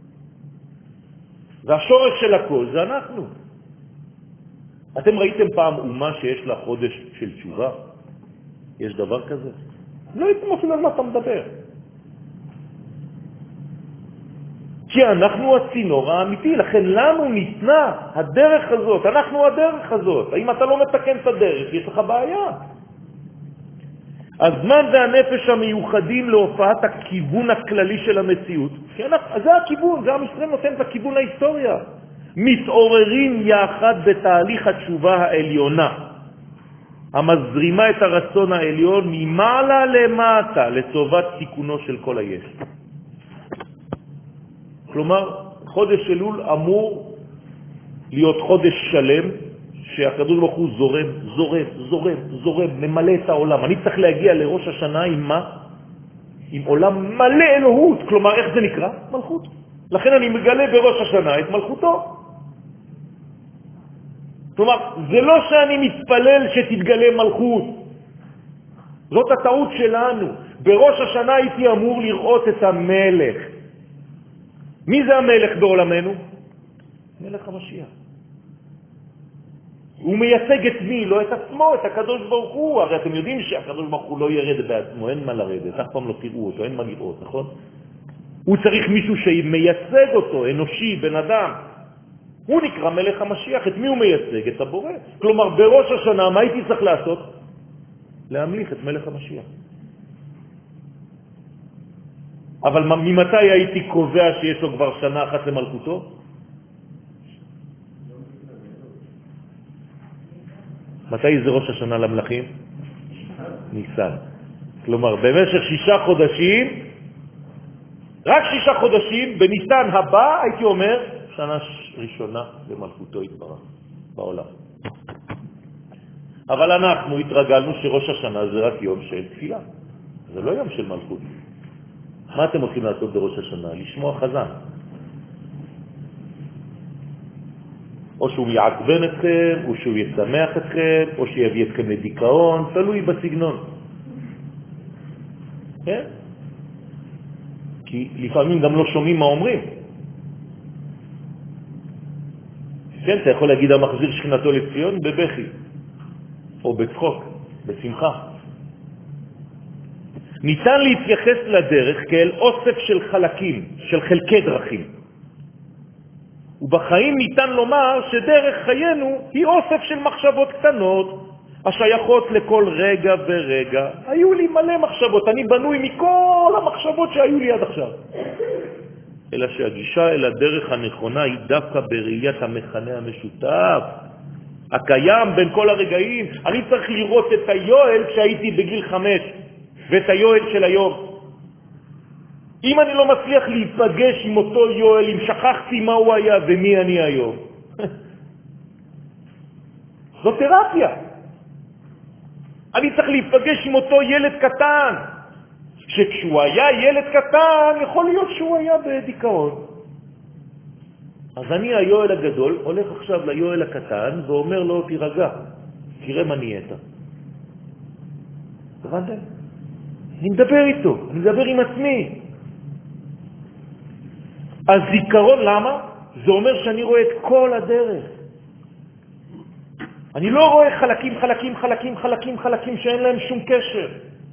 והשורש של הכל זה אנחנו. אתם ראיתם פעם אומה שיש לה חודש של תשובה? יש דבר כזה? לא הייתם אפילו על מה אתה מדבר. כי אנחנו הצינור האמיתי, לכן לנו ניתנה הדרך הזאת, אנחנו הדרך הזאת. האם אתה לא מתקן את הדרך, יש לך בעיה. הזמן והנפש המיוחדים להופעת הכיוון הכללי של המציאות, כי אנחנו, זה הכיוון, זה עם ישראל נותן את הכיוון להיסטוריה. מתעוררים יחד בתהליך התשובה העליונה, המזרימה את הרצון העליון ממעלה למטה לטובת תיקונו של כל היש. כלומר, חודש אלול אמור להיות חודש שלם שהקדוש ברוך הוא זורם, זורם, זורם, זורם, ממלא את העולם. אני צריך להגיע לראש השנה עם מה? עם עולם מלא אלוהות. כלומר, איך זה נקרא? מלכות. לכן אני מגלה בראש השנה את מלכותו. כלומר, זה לא שאני מתפלל שתתגלה מלכות. זאת הטעות שלנו. בראש השנה הייתי אמור לראות את המלך. מי זה המלך בעולמנו? מלך המשיח. הוא מייצג את מי? לא את עצמו, את הקדוש ברוך הוא. הרי אתם יודעים שהקדוש ברוך הוא לא ירד בעצמו, אין מה לרדת, אף פעם לא תראו אותו, אין מה לראות, נכון? הוא צריך מישהו שמייצג אותו, אנושי, בן אדם. הוא נקרא מלך המשיח. את מי הוא מייצג? את הבורא. כלומר, בראש השנה, מה הייתי צריך לעשות? להמליך את מלך המשיח. אבל ממתי הייתי קובע שיש לו כבר שנה אחת למלכותו? מתי זה ראש השנה למלכים? ניסן. כלומר, במשך שישה חודשים, רק שישה חודשים, בניסן הבא, הייתי אומר, שנה ראשונה למלכותו יתברך בעולם. אבל אנחנו התרגלנו שראש השנה זה רק יום של תפילה. זה לא יום של מלכות. מה אתם הולכים לעשות בראש השנה? לשמוע חזן. או שהוא יעצבן אתכם, או שהוא ישמח אתכם, או שיביא אתכם לדיכאון, תלוי בסגנון. כן? כי לפעמים גם לא שומעים מה אומרים. כן, אתה יכול להגיד המחזיר שכנתו לציון בבכי, או בצחוק, בשמחה. ניתן להתייחס לדרך כאל אוסף של חלקים, של חלקי דרכים. ובחיים ניתן לומר שדרך חיינו היא אוסף של מחשבות קטנות, השייכות לכל רגע ורגע. היו לי מלא מחשבות, אני בנוי מכל המחשבות שהיו לי עד עכשיו. אלא שהגישה אל הדרך הנכונה היא דווקא בראיית המכנה המשותף, הקיים בין כל הרגעים. אני צריך לראות את היואל כשהייתי בגיל חמש, ואת היואל של היום. אם אני לא מצליח להיפגש עם אותו יואל, אם שכחתי מה הוא היה ומי אני היום, זו תרפיה. אני צריך להיפגש עם אותו ילד קטן, שכשהוא היה ילד קטן, יכול להיות שהוא היה בדיכאון. אז אני, היואל הגדול, הולך עכשיו ליואל הקטן ואומר לו, תירגע, תראה מה נהיית. הבנתם? אני מדבר איתו, אני מדבר עם עצמי. הזיכרון, למה? זה אומר שאני רואה את כל הדרך. אני לא רואה חלקים, חלקים, חלקים, חלקים, חלקים שאין להם שום קשר.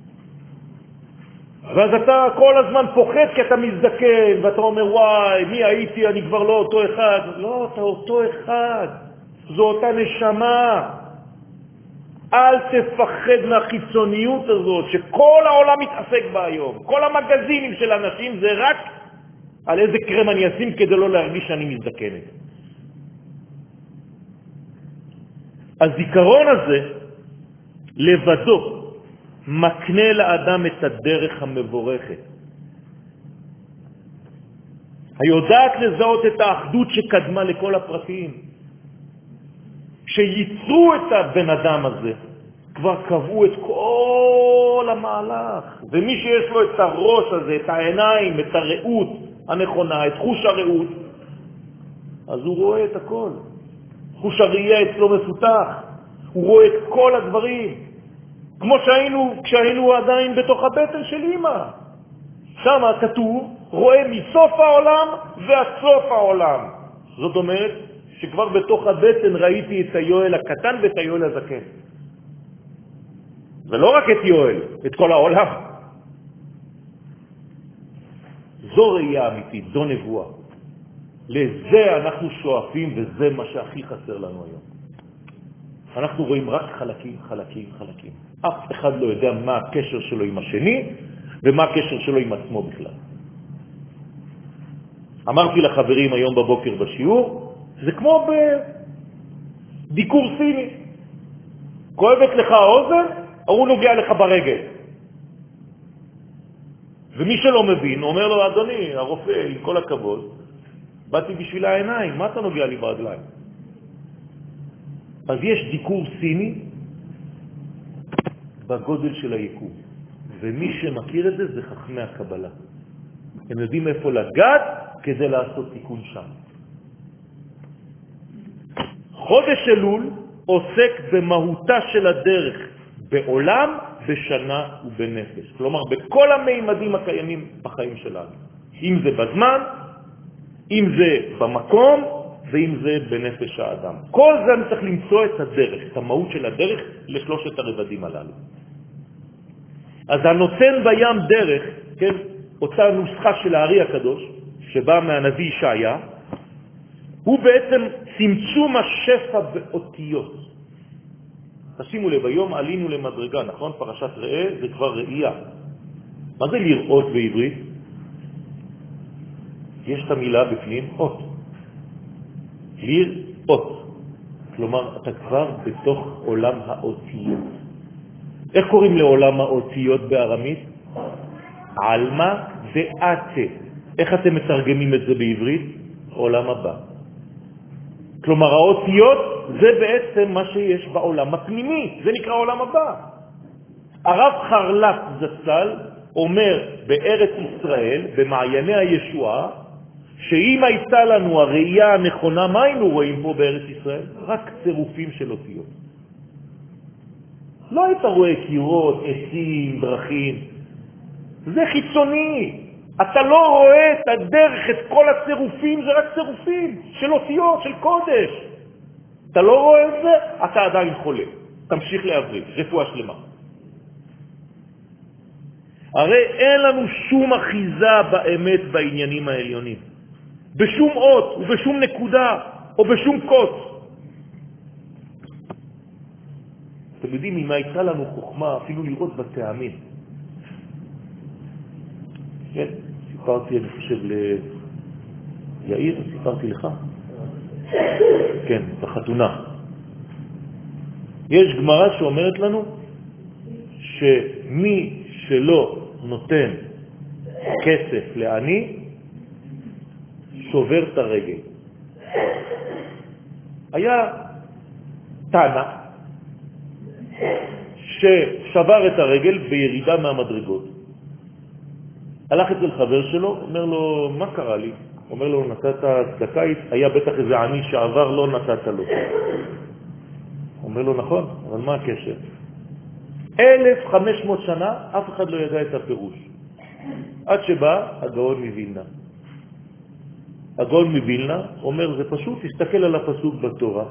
ואז אתה כל הזמן פוחד כי אתה מזדקן, ואתה אומר, וואי, מי הייתי? אני כבר לא אותו אחד. לא, אתה אותו אחד. זו אותה נשמה. אל תפחד מהחיצוניות הזאת, שכל העולם מתעסק בה היום. כל המגזינים של אנשים זה רק על איזה קרם אני אשים כדי לא להרגיש שאני מזדקנת. הזיכרון הזה לבדו מקנה לאדם את הדרך המבורכת. היודעת לזהות את האחדות שקדמה לכל הפרטים. כשיצרו את הבן אדם הזה, כבר קבעו את כל המהלך. ומי שיש לו את הראש הזה, את העיניים, את הראות הנכונה, את חוש הראות, אז הוא רואה את הכל. חוש הראייה אצלו מפותח. הוא רואה את כל הדברים. כמו שהיינו, כשהיינו עדיין בתוך הבטן של אמא. שם כתוב, רואה מסוף העולם ועד סוף העולם. זאת אומרת, שכבר בתוך הבטן ראיתי את היואל הקטן ואת היואל הזקן. ולא רק את יואל, את כל העולם. זו ראייה אמיתית, זו נבואה. לזה אנחנו שואפים, וזה מה שהכי חסר לנו היום. אנחנו רואים רק חלקים, חלקים, חלקים. אף אחד לא יודע מה הקשר שלו עם השני, ומה הקשר שלו עם עצמו בכלל. אמרתי לחברים היום בבוקר בשיעור, זה כמו בדיקור סיני. כואבת לך האוזן, הוא נוגע לך ברגל. ומי שלא מבין, אומר לו, אדוני, הרופא, עם כל הכבוד, באתי בשביל העיניים, מה אתה נוגע לי ברגליים? אז יש דיקור סיני בגודל של היקום, ומי שמכיר את זה זה חכמי הקבלה. הם יודעים איפה לגעת כדי לעשות תיקון שם. חודש אלול עוסק במהותה של הדרך, בעולם, בשנה ובנפש. כלומר, בכל המימדים הקיימים בחיים שלנו. אם זה בזמן, אם זה במקום, ואם זה בנפש האדם. כל זה אני צריך למצוא את הדרך, את המהות של הדרך לשלושת הרבדים הללו. אז הנותן בים דרך, כן, אותה נוסחה של הארי הקדוש, שבא מהנביא ישעיה, הוא בעצם צמצום השפע באותיות. תשימו לב, היום עלינו למדרגה, נכון? פרשת ראה זה כבר ראייה. מה זה לראות בעברית? יש את המילה בפנים, אות. לראות. כלומר, אתה כבר בתוך עולם האותיות. איך קוראים לעולם האותיות בארמית? עלמה ואתה. איך אתם מתרגמים את זה בעברית? עולם הבא. כלומר, האותיות זה בעצם מה שיש בעולם הפנימי, זה נקרא עולם הבא. הרב חרל"פ זצ"ל אומר בארץ ישראל, במעייני הישועה, שאם הייתה לנו הראייה הנכונה, מה היינו רואים פה בארץ ישראל? רק צירופים של אותיות. לא היית רואה קירות, עצים, דרכים. זה חיצוני. אתה לא רואה את הדרך, את כל הצירופים, זה רק צירופים של אותיות, של קודש. אתה לא רואה את זה, אתה עדיין חולה. תמשיך להבריא, רפואה שלמה. הרי אין לנו שום אחיזה באמת בעניינים העליונים. בשום אות, ובשום נקודה, או בשום קוץ. אתם יודעים, אם הייתה לנו חוכמה, אפילו לראות בטעמים. כן, סיפרתי, אני חושב, ליאיר, סיפרתי לך. כן, בחתונה. יש גמרא שאומרת לנו שמי שלא נותן כסף לעני, שובר את הרגל. היה תנא ששבר את הרגל בירידה מהמדרגות. הלך אצל חבר שלו, אומר לו, מה קרה לי? אומר לו, נתת צדקה, היה בטח איזה עני שעבר, לא נתת לו. אומר לו, נכון, אבל מה הקשר? אלף וחמש מאות שנה, אף אחד לא ידע את הפירוש. עד שבא הגאון מבילנה. הגאון מבילנה אומר, זה פשוט, תסתכל על הפסוק בתורה,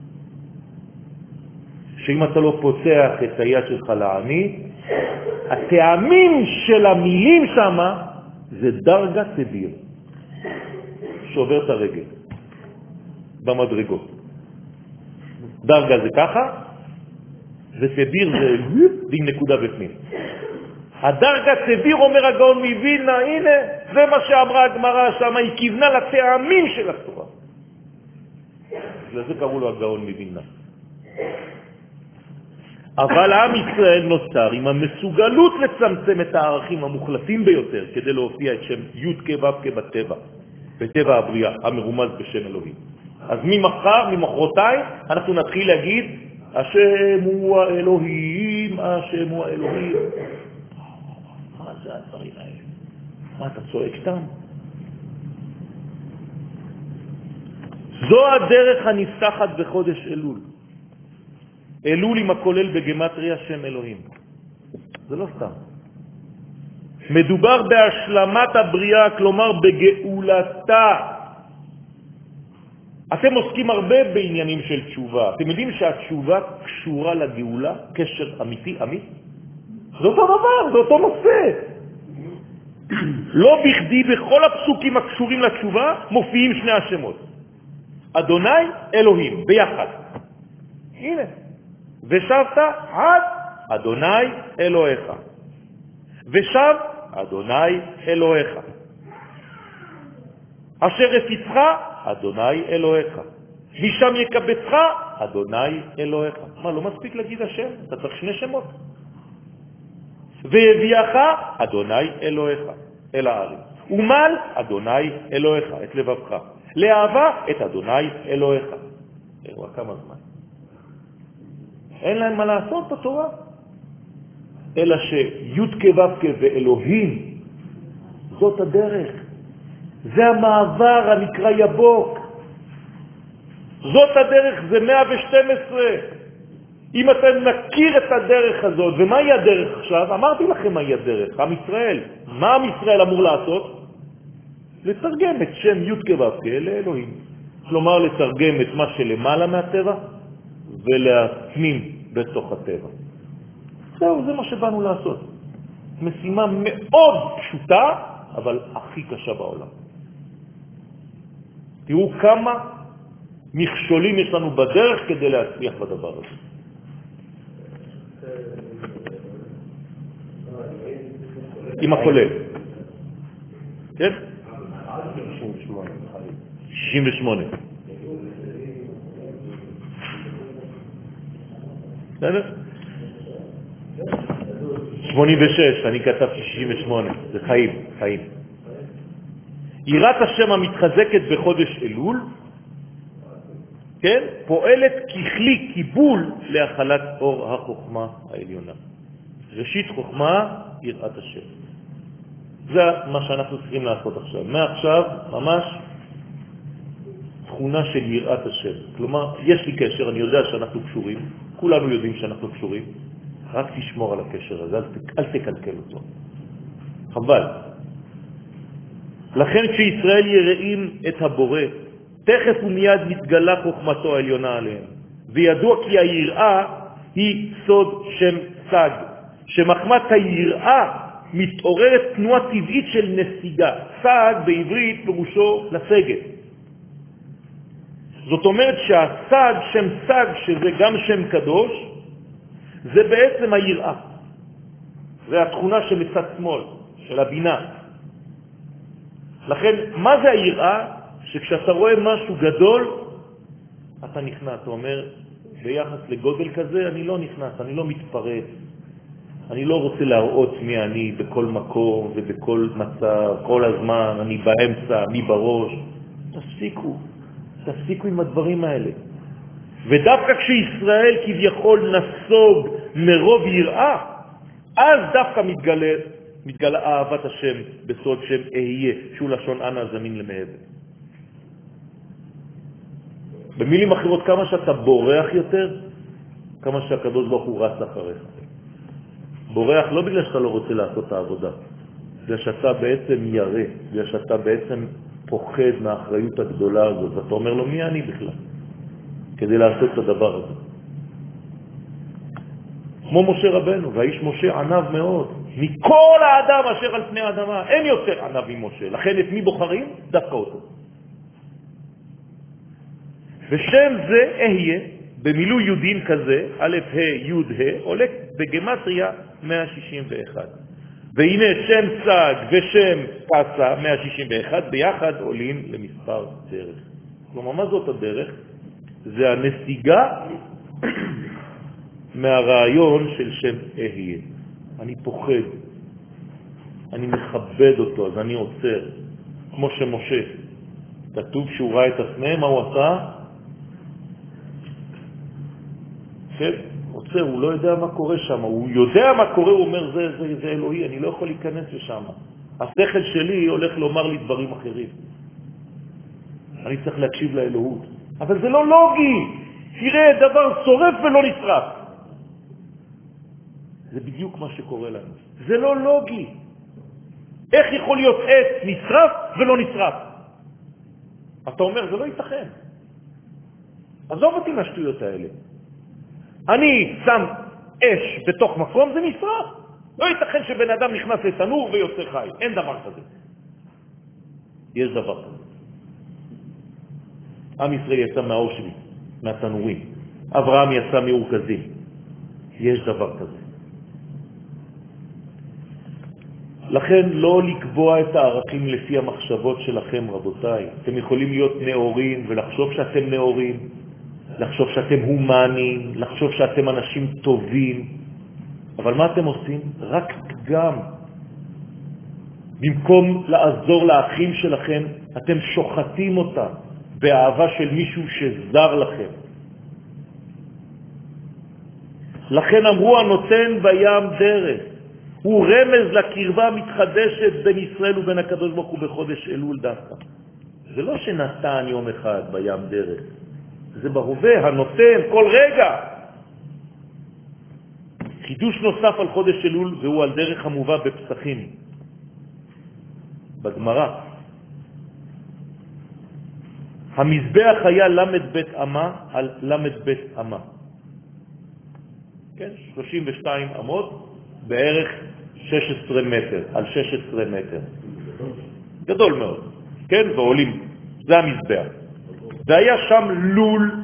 שאם אתה לא פוצח את היד שלך לעני, הטעמים של המילים שם זה דרגה סביר. שובר את הרגל במדרגות. דרגה זה ככה, וסביר זה דין נקודה בפנים. הדרגה סביר, אומר הגאון מבילנה, הנה, זה מה שאמרה הגמרא שם, היא כיוונה לטעמים של התורה. לזה קראו לו הגאון מבילנה. אבל עם ישראל נוצר עם המסוגלות לצמצם את הערכים המוחלטים ביותר כדי להופיע את שם י' כו' כבטבע, בטבע הבריאה, המרומז בשם אלוהים. אז ממחר, ממחרתיים, אנחנו נתחיל להגיד, השם הוא האלוהים, השם הוא האלוהים. מה זה הדברים האלה? מה, אתה צועק סתם? זו הדרך הנפתחת בחודש אלול. אלול עם הכולל בגמטריה שם אלוהים. זה לא סתם. מדובר בהשלמת הבריאה, כלומר בגאולתה. אתם עוסקים הרבה בעניינים של תשובה. אתם יודעים שהתשובה קשורה לגאולה, קשר אמיתי, אמיתי? זה אותו דבר, זה אותו נושא. לא בכדי בכל הפסוקים הקשורים לתשובה מופיעים שני השמות. אדוני, אלוהים, ביחד. הנה. ושבת עד אדוני אלוהיך. ושב אדוני אלוהיך. אשר רפיצך אדוני אלוהיך. משם יקבצך אדוני אלוהיך. מה, לא מספיק להגיד השם? אתה צריך שני שמות. ויביאך אדוני אלוהיך אל הארץ. ומל אדוני אלוהיך את לבבך. לאהבה את אדוני אלוהיך. אירוע כמה זמן. אין להם מה לעשות בתורה. אלא שי' כו' ואלוהים, זאת הדרך. זה המעבר הנקרא יבוק. זאת הדרך, זה מאה ושתים עשרה. אם אתם נכיר את הדרך הזאת, ומהי הדרך עכשיו? אמרתי לכם מהי הדרך, עם ישראל. מה עם ישראל אמור לעשות? לתרגם את שם י' כו' לאלוהים. כלומר, לתרגם את מה שלמעלה מהטבע, ולהפנים בתוך הטבע. זהו, זה מה שבאנו לעשות. משימה מאוד פשוטה, אבל הכי קשה בעולם. תראו כמה מכשולים יש לנו בדרך כדי להצליח בדבר הזה. עם הכולל. כן? שישים ושמונה. בסדר? שמונים ושש, אני כתבתי שישים ושמונה, זה חיים, חיים. יראת השם המתחזקת בחודש אלול, כן, פועלת ככלי קיבול להחלת אור החוכמה העליונה. ראשית חוכמה, יראת השם. זה מה שאנחנו צריכים לעשות עכשיו. מעכשיו, ממש, תכונה של יראת השם. כלומר, יש לי קשר, אני יודע שאנחנו קשורים, כולנו יודעים שאנחנו קשורים, רק תשמור על הקשר הזה, אל תקלקל אותו. חבל. לכן כשישראל יראים את הבורא, תכף ומיד מתגלה חוכמתו העליונה עליהם. וידוע כי היראה היא סוד שם סג, שמחמת היראה מתעוררת תנועה טבעית של נסיגה. סג בעברית פירושו לסגת. זאת אומרת שהסג, שם סג, שזה גם שם קדוש, זה בעצם היראה. זה התכונה של מצד שמאל, של הבינה. לכן, מה זה היראה? שכשאתה רואה משהו גדול, אתה נכנס. אתה אומר, ביחס לגודל כזה, אני לא נכנס, אני לא מתפרץ. אני לא רוצה להראות מי אני בכל מקום ובכל מצב, כל הזמן, אני באמצע, מי בראש. תפסיקו, תפסיקו עם הדברים האלה. ודווקא כשישראל כביכול נסוג מרוב יראה, אז דווקא מתגלה, מתגלה אהבת השם בסוד שם אהיה, שהוא לשון אנה זמין למעבר. במילים אחרות, כמה שאתה בורח יותר, כמה שהקדוש ברוך הוא רץ אחריך. בורח לא בגלל שאתה לא רוצה לעשות את העבודה, בגלל שאתה בעצם ירא, בגלל שאתה בעצם פוחד מהאחריות הגדולה הזאת, ואתה אומר לו, מי אני בכלל? כדי לעשות את הדבר הזה. כמו משה רבנו, והאיש משה ענב מאוד. מכל האדם אשר על פני האדמה, אין יותר ענב ממשה. לכן את מי בוחרים? דווקא אותו. ושם זה אהיה, במילוי יודין כזה, א' ה' י' ה', עולה בגמטריה מאה שישים ואחת. והנה שם סג ושם קסה, מאה שישים ואחת, ביחד עולים למספר דרך. כלומר, מה זאת הדרך? זה הנסיגה מהרעיון של שם אהיה. אני פוחד, אני מכבד אותו, אז אני עוצר. כמו שמשה, כתוב שהוא ראה את הסנה, מה הוא עשה? כן, עוצר, הוא לא יודע מה קורה שם, הוא יודע מה קורה, הוא אומר, זה, זה, זה אלוהי, אני לא יכול להיכנס לשם. השכל שלי הולך לומר לי דברים אחרים. אני צריך להקשיב לאלוהות. אבל זה לא לוגי. תראה, דבר שורף ולא נשרף. זה בדיוק מה שקורה לנו. זה לא לוגי. איך יכול להיות עץ נשרף ולא נשרף? אתה אומר, זה לא ייתכן. עזוב אותי מהשטויות האלה. אני שם אש בתוך מקום, זה נשרף. לא ייתכן שבן אדם נכנס לתנור ויוצא חי. אין דבר כזה. יש דבר כזה. עם ישראל יצא מהאושוויץ, מהתנורים. אברהם יצא מאורכזים. יש דבר כזה. לכן לא לקבוע את הערכים לפי המחשבות שלכם, רבותיי. אתם יכולים להיות נאורים ולחשוב שאתם נאורים, לחשוב שאתם הומנים, לחשוב שאתם אנשים טובים. אבל מה אתם עושים? רק פגם. במקום לעזור לאחים שלכם, אתם שוחטים אותם באהבה של מישהו שזר לכם. לכן אמרו הנותן בים דרך. הוא רמז לקרבה מתחדשת בין ישראל ובין הקדוש ברוך הוא בחודש אלול דווקא. זה לא שנתן יום אחד בים דרך, זה בהווה, הנותן כל רגע. חידוש נוסף על חודש אלול, והוא על דרך המובא בפסחים, בגמרא. המזבח היה למד בית אמה על למד בית אמה. כן, שלושים ושתיים אמות, בערך שש עשרה מטר, על שש עשרה מטר. גדול מאוד, כן, ועולים. זה המזבח. והיה שם לול.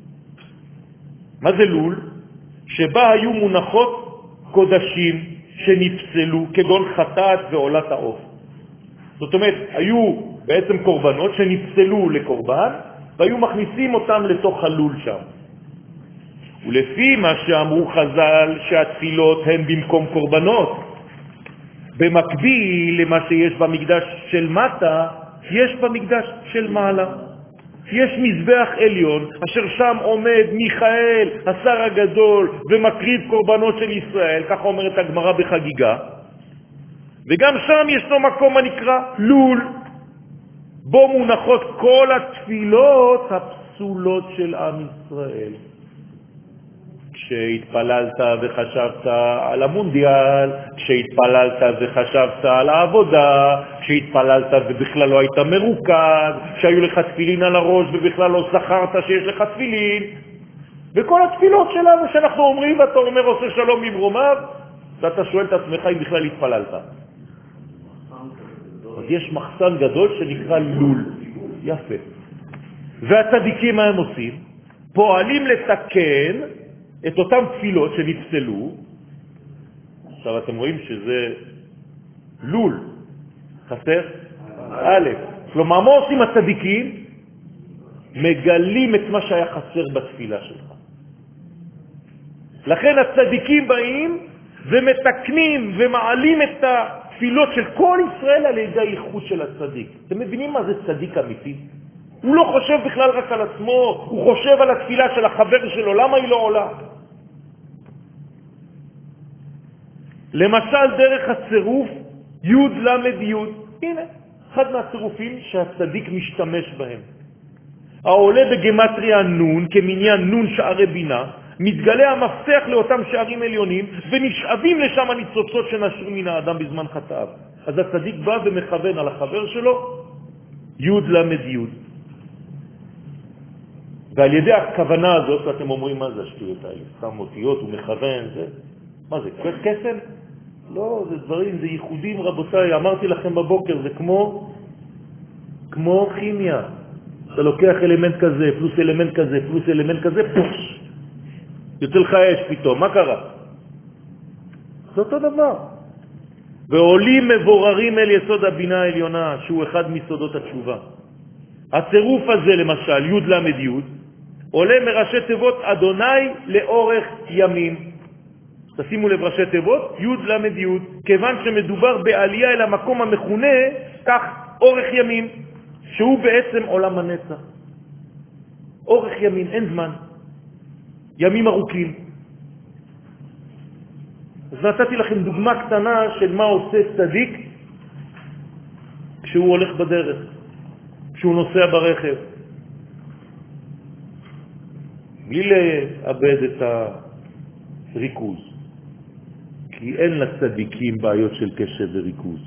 מה זה לול? שבה היו מונחות קודשים שנפסלו, כגון חטאת ועולת העוף. זאת אומרת, היו בעצם קורבנות שנפסלו לקורבן, והיו מכניסים אותם לתוך הלול שם. ולפי מה שאמרו חז"ל, שהתפילות הן במקום קורבנות, במקביל למה שיש במקדש של מטה, יש במקדש של מעלה. יש מזבח עליון, אשר שם עומד מיכאל, השר הגדול, ומקריב קורבנות של ישראל, כך אומרת הגמרא בחגיגה. וגם שם ישנו מקום הנקרא לול, בו מונחות כל התפילות הפסולות של עם ישראל. כשהתפללת וחשבת על המונדיאל, כשהתפללת וחשבת על העבודה, כשהתפללת ובכלל לא היית מרוכז, כשהיו לך תפילין על הראש ובכלל לא זכרת שיש לך תפילין, וכל התפילות שלנו שאנחנו אומרים, ואתה אומר עושה שלום ממרומיו, ואתה שואל את עצמך אם בכלל התפללת. אז יש מחסן גדול שנקרא לול. יפה. והצדיקים מה הם עושים? פועלים לתקן את אותם תפילות שנפסלו. עכשיו אתם רואים שזה לול. חסר? א'. כלומר, מה עושים הצדיקים? מגלים את מה שהיה חסר בתפילה שלך. לכן הצדיקים באים ומתקנים ומעלים את התפילות של כל ישראל על ידי הייחוד של הצדיק. אתם מבינים מה זה צדיק אמיתי? הוא לא חושב בכלל רק על עצמו, הוא חושב על התפילה של החבר שלו, למה היא לא עולה? למשל דרך הצירוף י' למד י', הנה, אחד מהצירופים שהצדיק משתמש בהם. העולה בגמטריה נון, כמניין נון שערי בינה, מתגלה המפתח לאותם שערים עליונים, ונשאבים לשם הניצוצות שנשרו מן האדם בזמן חטאיו. אז הצדיק בא ומכוון על החבר שלו, י' למד י'. ועל ידי הכוונה הזאת, אתם אומרים, מה זה השטויות האלה? שם אותיות, הוא מכוון, זה... מה זה, קסם? לא, זה דברים, זה ייחודים, רבותיי. אמרתי לכם בבוקר, זה כמו, כמו כימיה. אתה לוקח אלמנט כזה, פלוס אלמנט כזה, פלוס אלמנט כזה, פוש. יוצא לך אש פתאום, מה קרה? זה אותו דבר. ועולים מבוררים אל יסוד הבינה העליונה, שהוא אחד מסודות התשובה. הצירוף הזה, למשל, י' למד י', עולה מראשי תיבות אדוני לאורך ימים. תשימו לב ראשי תיבות, י' למד י', כיוון שמדובר בעלייה אל המקום המכונה, כך אורך ימים, שהוא בעצם עולם הנצח. אורך ימים, אין זמן. ימים ארוכים. אז נתתי לכם דוגמה קטנה של מה עושה צדיק כשהוא הולך בדרך, כשהוא נוסע ברכב. בלי לאבד את הריכוז. כי אין לצדיקים בעיות של קשב וריכוז.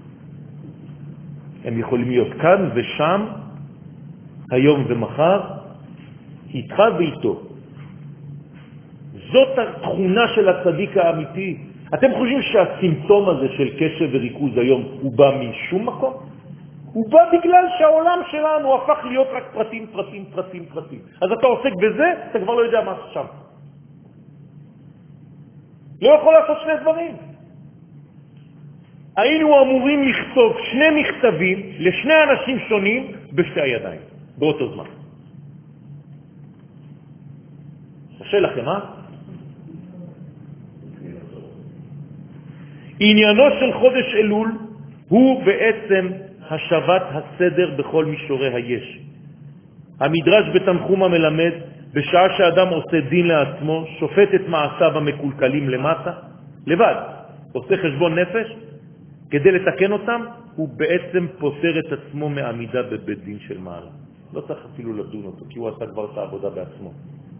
הם יכולים להיות כאן ושם, היום ומחר, איתך ואיתו. זאת התכונה של הצדיק האמיתי. אתם חושבים שהסימפטום הזה של קשב וריכוז היום הוא בא משום מקום? הוא בא בגלל שהעולם שלנו הפך להיות רק פרטים, פרטים, פרטים, פרטים. אז אתה עוסק בזה, אתה כבר לא יודע מה שם. לא יכול לעשות שני דברים. היינו אמורים לכתוב שני מכתבים לשני אנשים שונים בשתי הידיים, באותו זמן. קשה לכם, אה? עניינו של חודש אלול הוא בעצם השבת הסדר בכל מישורי היש. המדרש בתנחום המלמד בשעה שאדם עושה דין לעצמו, שופט את מעשיו המקולקלים למטה, לבד, עושה חשבון נפש, כדי לתקן אותם, הוא בעצם פותר את עצמו מעמידה בבית דין של מעלה. לא צריך אפילו לדון אותו, כי הוא עשה כבר את העבודה בעצמו.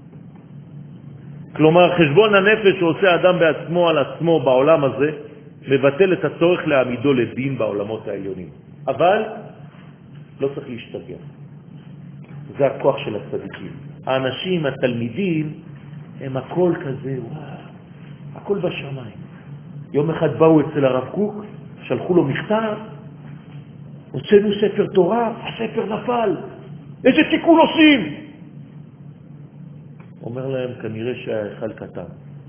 כלומר, חשבון הנפש שעושה אדם בעצמו על עצמו בעולם הזה, מבטל את הצורך להעמידו לדין בעולמות העליונים. אבל לא צריך להשתגע. זה הכוח של הצדיקים. האנשים, התלמידים, הם הכל כזה, וואו, הכל בשמיים. יום אחד באו אצל הרב קוק, שלחו לו מכתב, הוצאנו ספר תורה, הספר נפל. איזה תיקון עושים? אומר להם, כנראה שההיכל קטן.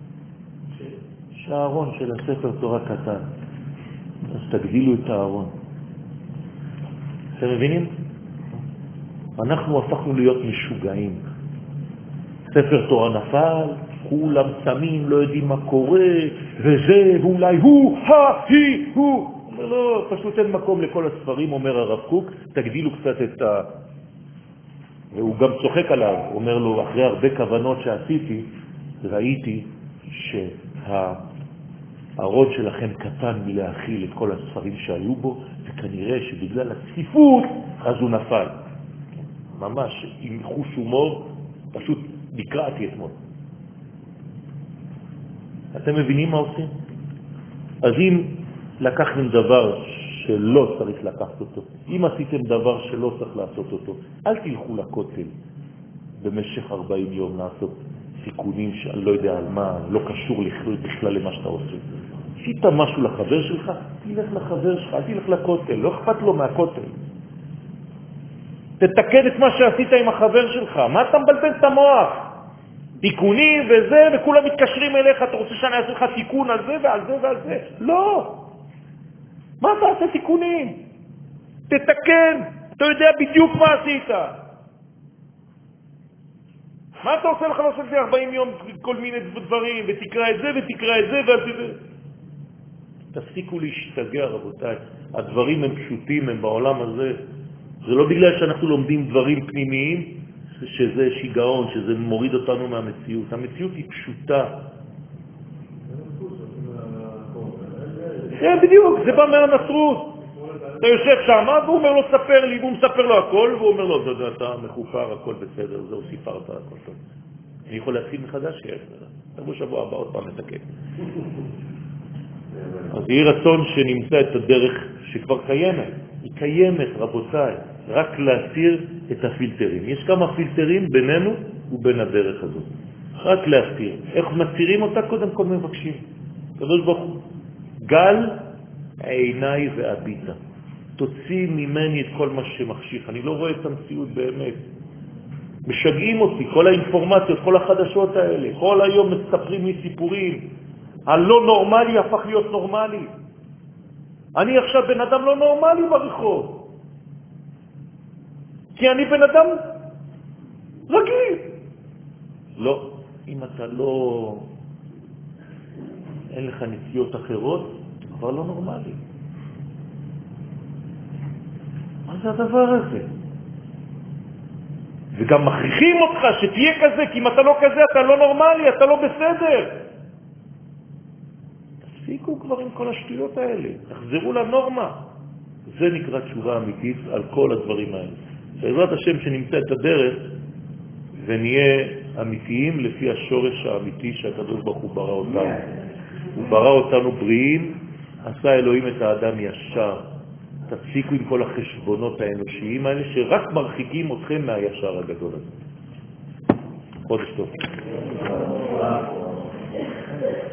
שהארון של הספר תורה קטן. אז תגדילו את הארון. אתם מבינים? אנחנו הפכנו להיות משוגעים. ספר תורה נפל, כולם צמים, לא יודעים מה קורה, וזה, ואולי הוא, ה, היא, הוא. אומר לא, פשוט אין מקום לכל הספרים, אומר הרב קוק, תגדילו קצת את ה... והוא גם צוחק עליו, אומר לו, אחרי הרבה כוונות שעשיתי, ראיתי שהארון שלכם קטן מלהכיל את כל הספרים שהיו בו, וכנראה שבגלל הצפיפות, אז הוא נפל. ממש, עם חוש הומור, פשוט נקרעתי אתמול. אתם מבינים מה עושים? אז אם לקחתם דבר שלא צריך לקחת אותו, אם עשיתם דבר שלא צריך לעשות אותו, אל תלכו לכותל במשך ארבעים יום לעשות סיכונים שאני לא יודע על מה, לא קשור בכלל למה שאתה עושה. עשית משהו לחבר שלך, תלך לחבר שלך, אל תלך לכותל, לא אכפת לו מהכותל. תתקן את מה שעשית עם החבר שלך, מה אתה מבלבל את המוח? תיקונים וזה, וכולם מתקשרים אליך, אתה רוצה שאני אעשה לך תיקון על זה ועל זה ועל זה? לא. מה אתה עושה תיקונים? תתקן, אתה יודע בדיוק מה עשית. מה אתה עושה לך לעשות זה ארבעים יום כל מיני דברים, ותקרא את זה ותקרא את זה ועל זה? תפסיקו להשתגע רבותיי, הדברים הם פשוטים, הם בעולם הזה. זה לא בגלל שאנחנו לומדים דברים פנימיים, שזה שיגעון, שזה מוריד אותנו מהמציאות. המציאות היא פשוטה. כן, בדיוק, זה בא מהנצרות. אתה יושב שם, והוא אומר לו, ספר לי, והוא מספר לו הכל, והוא אומר לו, אתה מחופר, הכל בסדר, זהו, סיפרת, הכל טוב. אני יכול להתחיל מחדש? כן, תבוא שבוע הבא, עוד פעם נתקן. אז יהי רצון שנמצא את הדרך שכבר קיימת. היא קיימת, רבותיי, רק להסיר את הפילטרים. יש כמה פילטרים בינינו ובין הדרך הזאת. רק להסיר. איך מסירים אותה? קודם כל מבקשים. קדוש ברוך הוא, גל עיניי והביטה. תוציא ממני את כל מה שמחשיך. אני לא רואה את המציאות באמת. משגעים אותי, כל האינפורמציות, כל החדשות האלה. כל היום מספרים לי סיפורים. הלא נורמלי הפך להיות נורמלי. אני עכשיו בן אדם לא נורמלי ברחוב. כי אני בן אדם רגיל. לא, אם אתה לא... אין לך נטיות אחרות, אתה כבר לא נורמלי. מה זה הדבר הזה? וגם מכריחים אותך שתהיה כזה, כי אם אתה לא כזה, אתה לא נורמלי, אתה לא בסדר. תפסיקו כבר עם כל השטויות האלה, תחזרו לנורמה. זה נקרא תשובה אמיתית על כל הדברים האלה. בעזרת השם שנמצא את הדרך ונהיה אמיתיים לפי השורש האמיתי שהקדוש ברוך הוא ברא אותנו. הוא ברא אותנו בריאים, עשה אלוהים את האדם ישר. תפסיקו עם כל החשבונות האנושיים האלה שרק מרחיקים אתכם מהישר הגדול הזה. חודש טוב.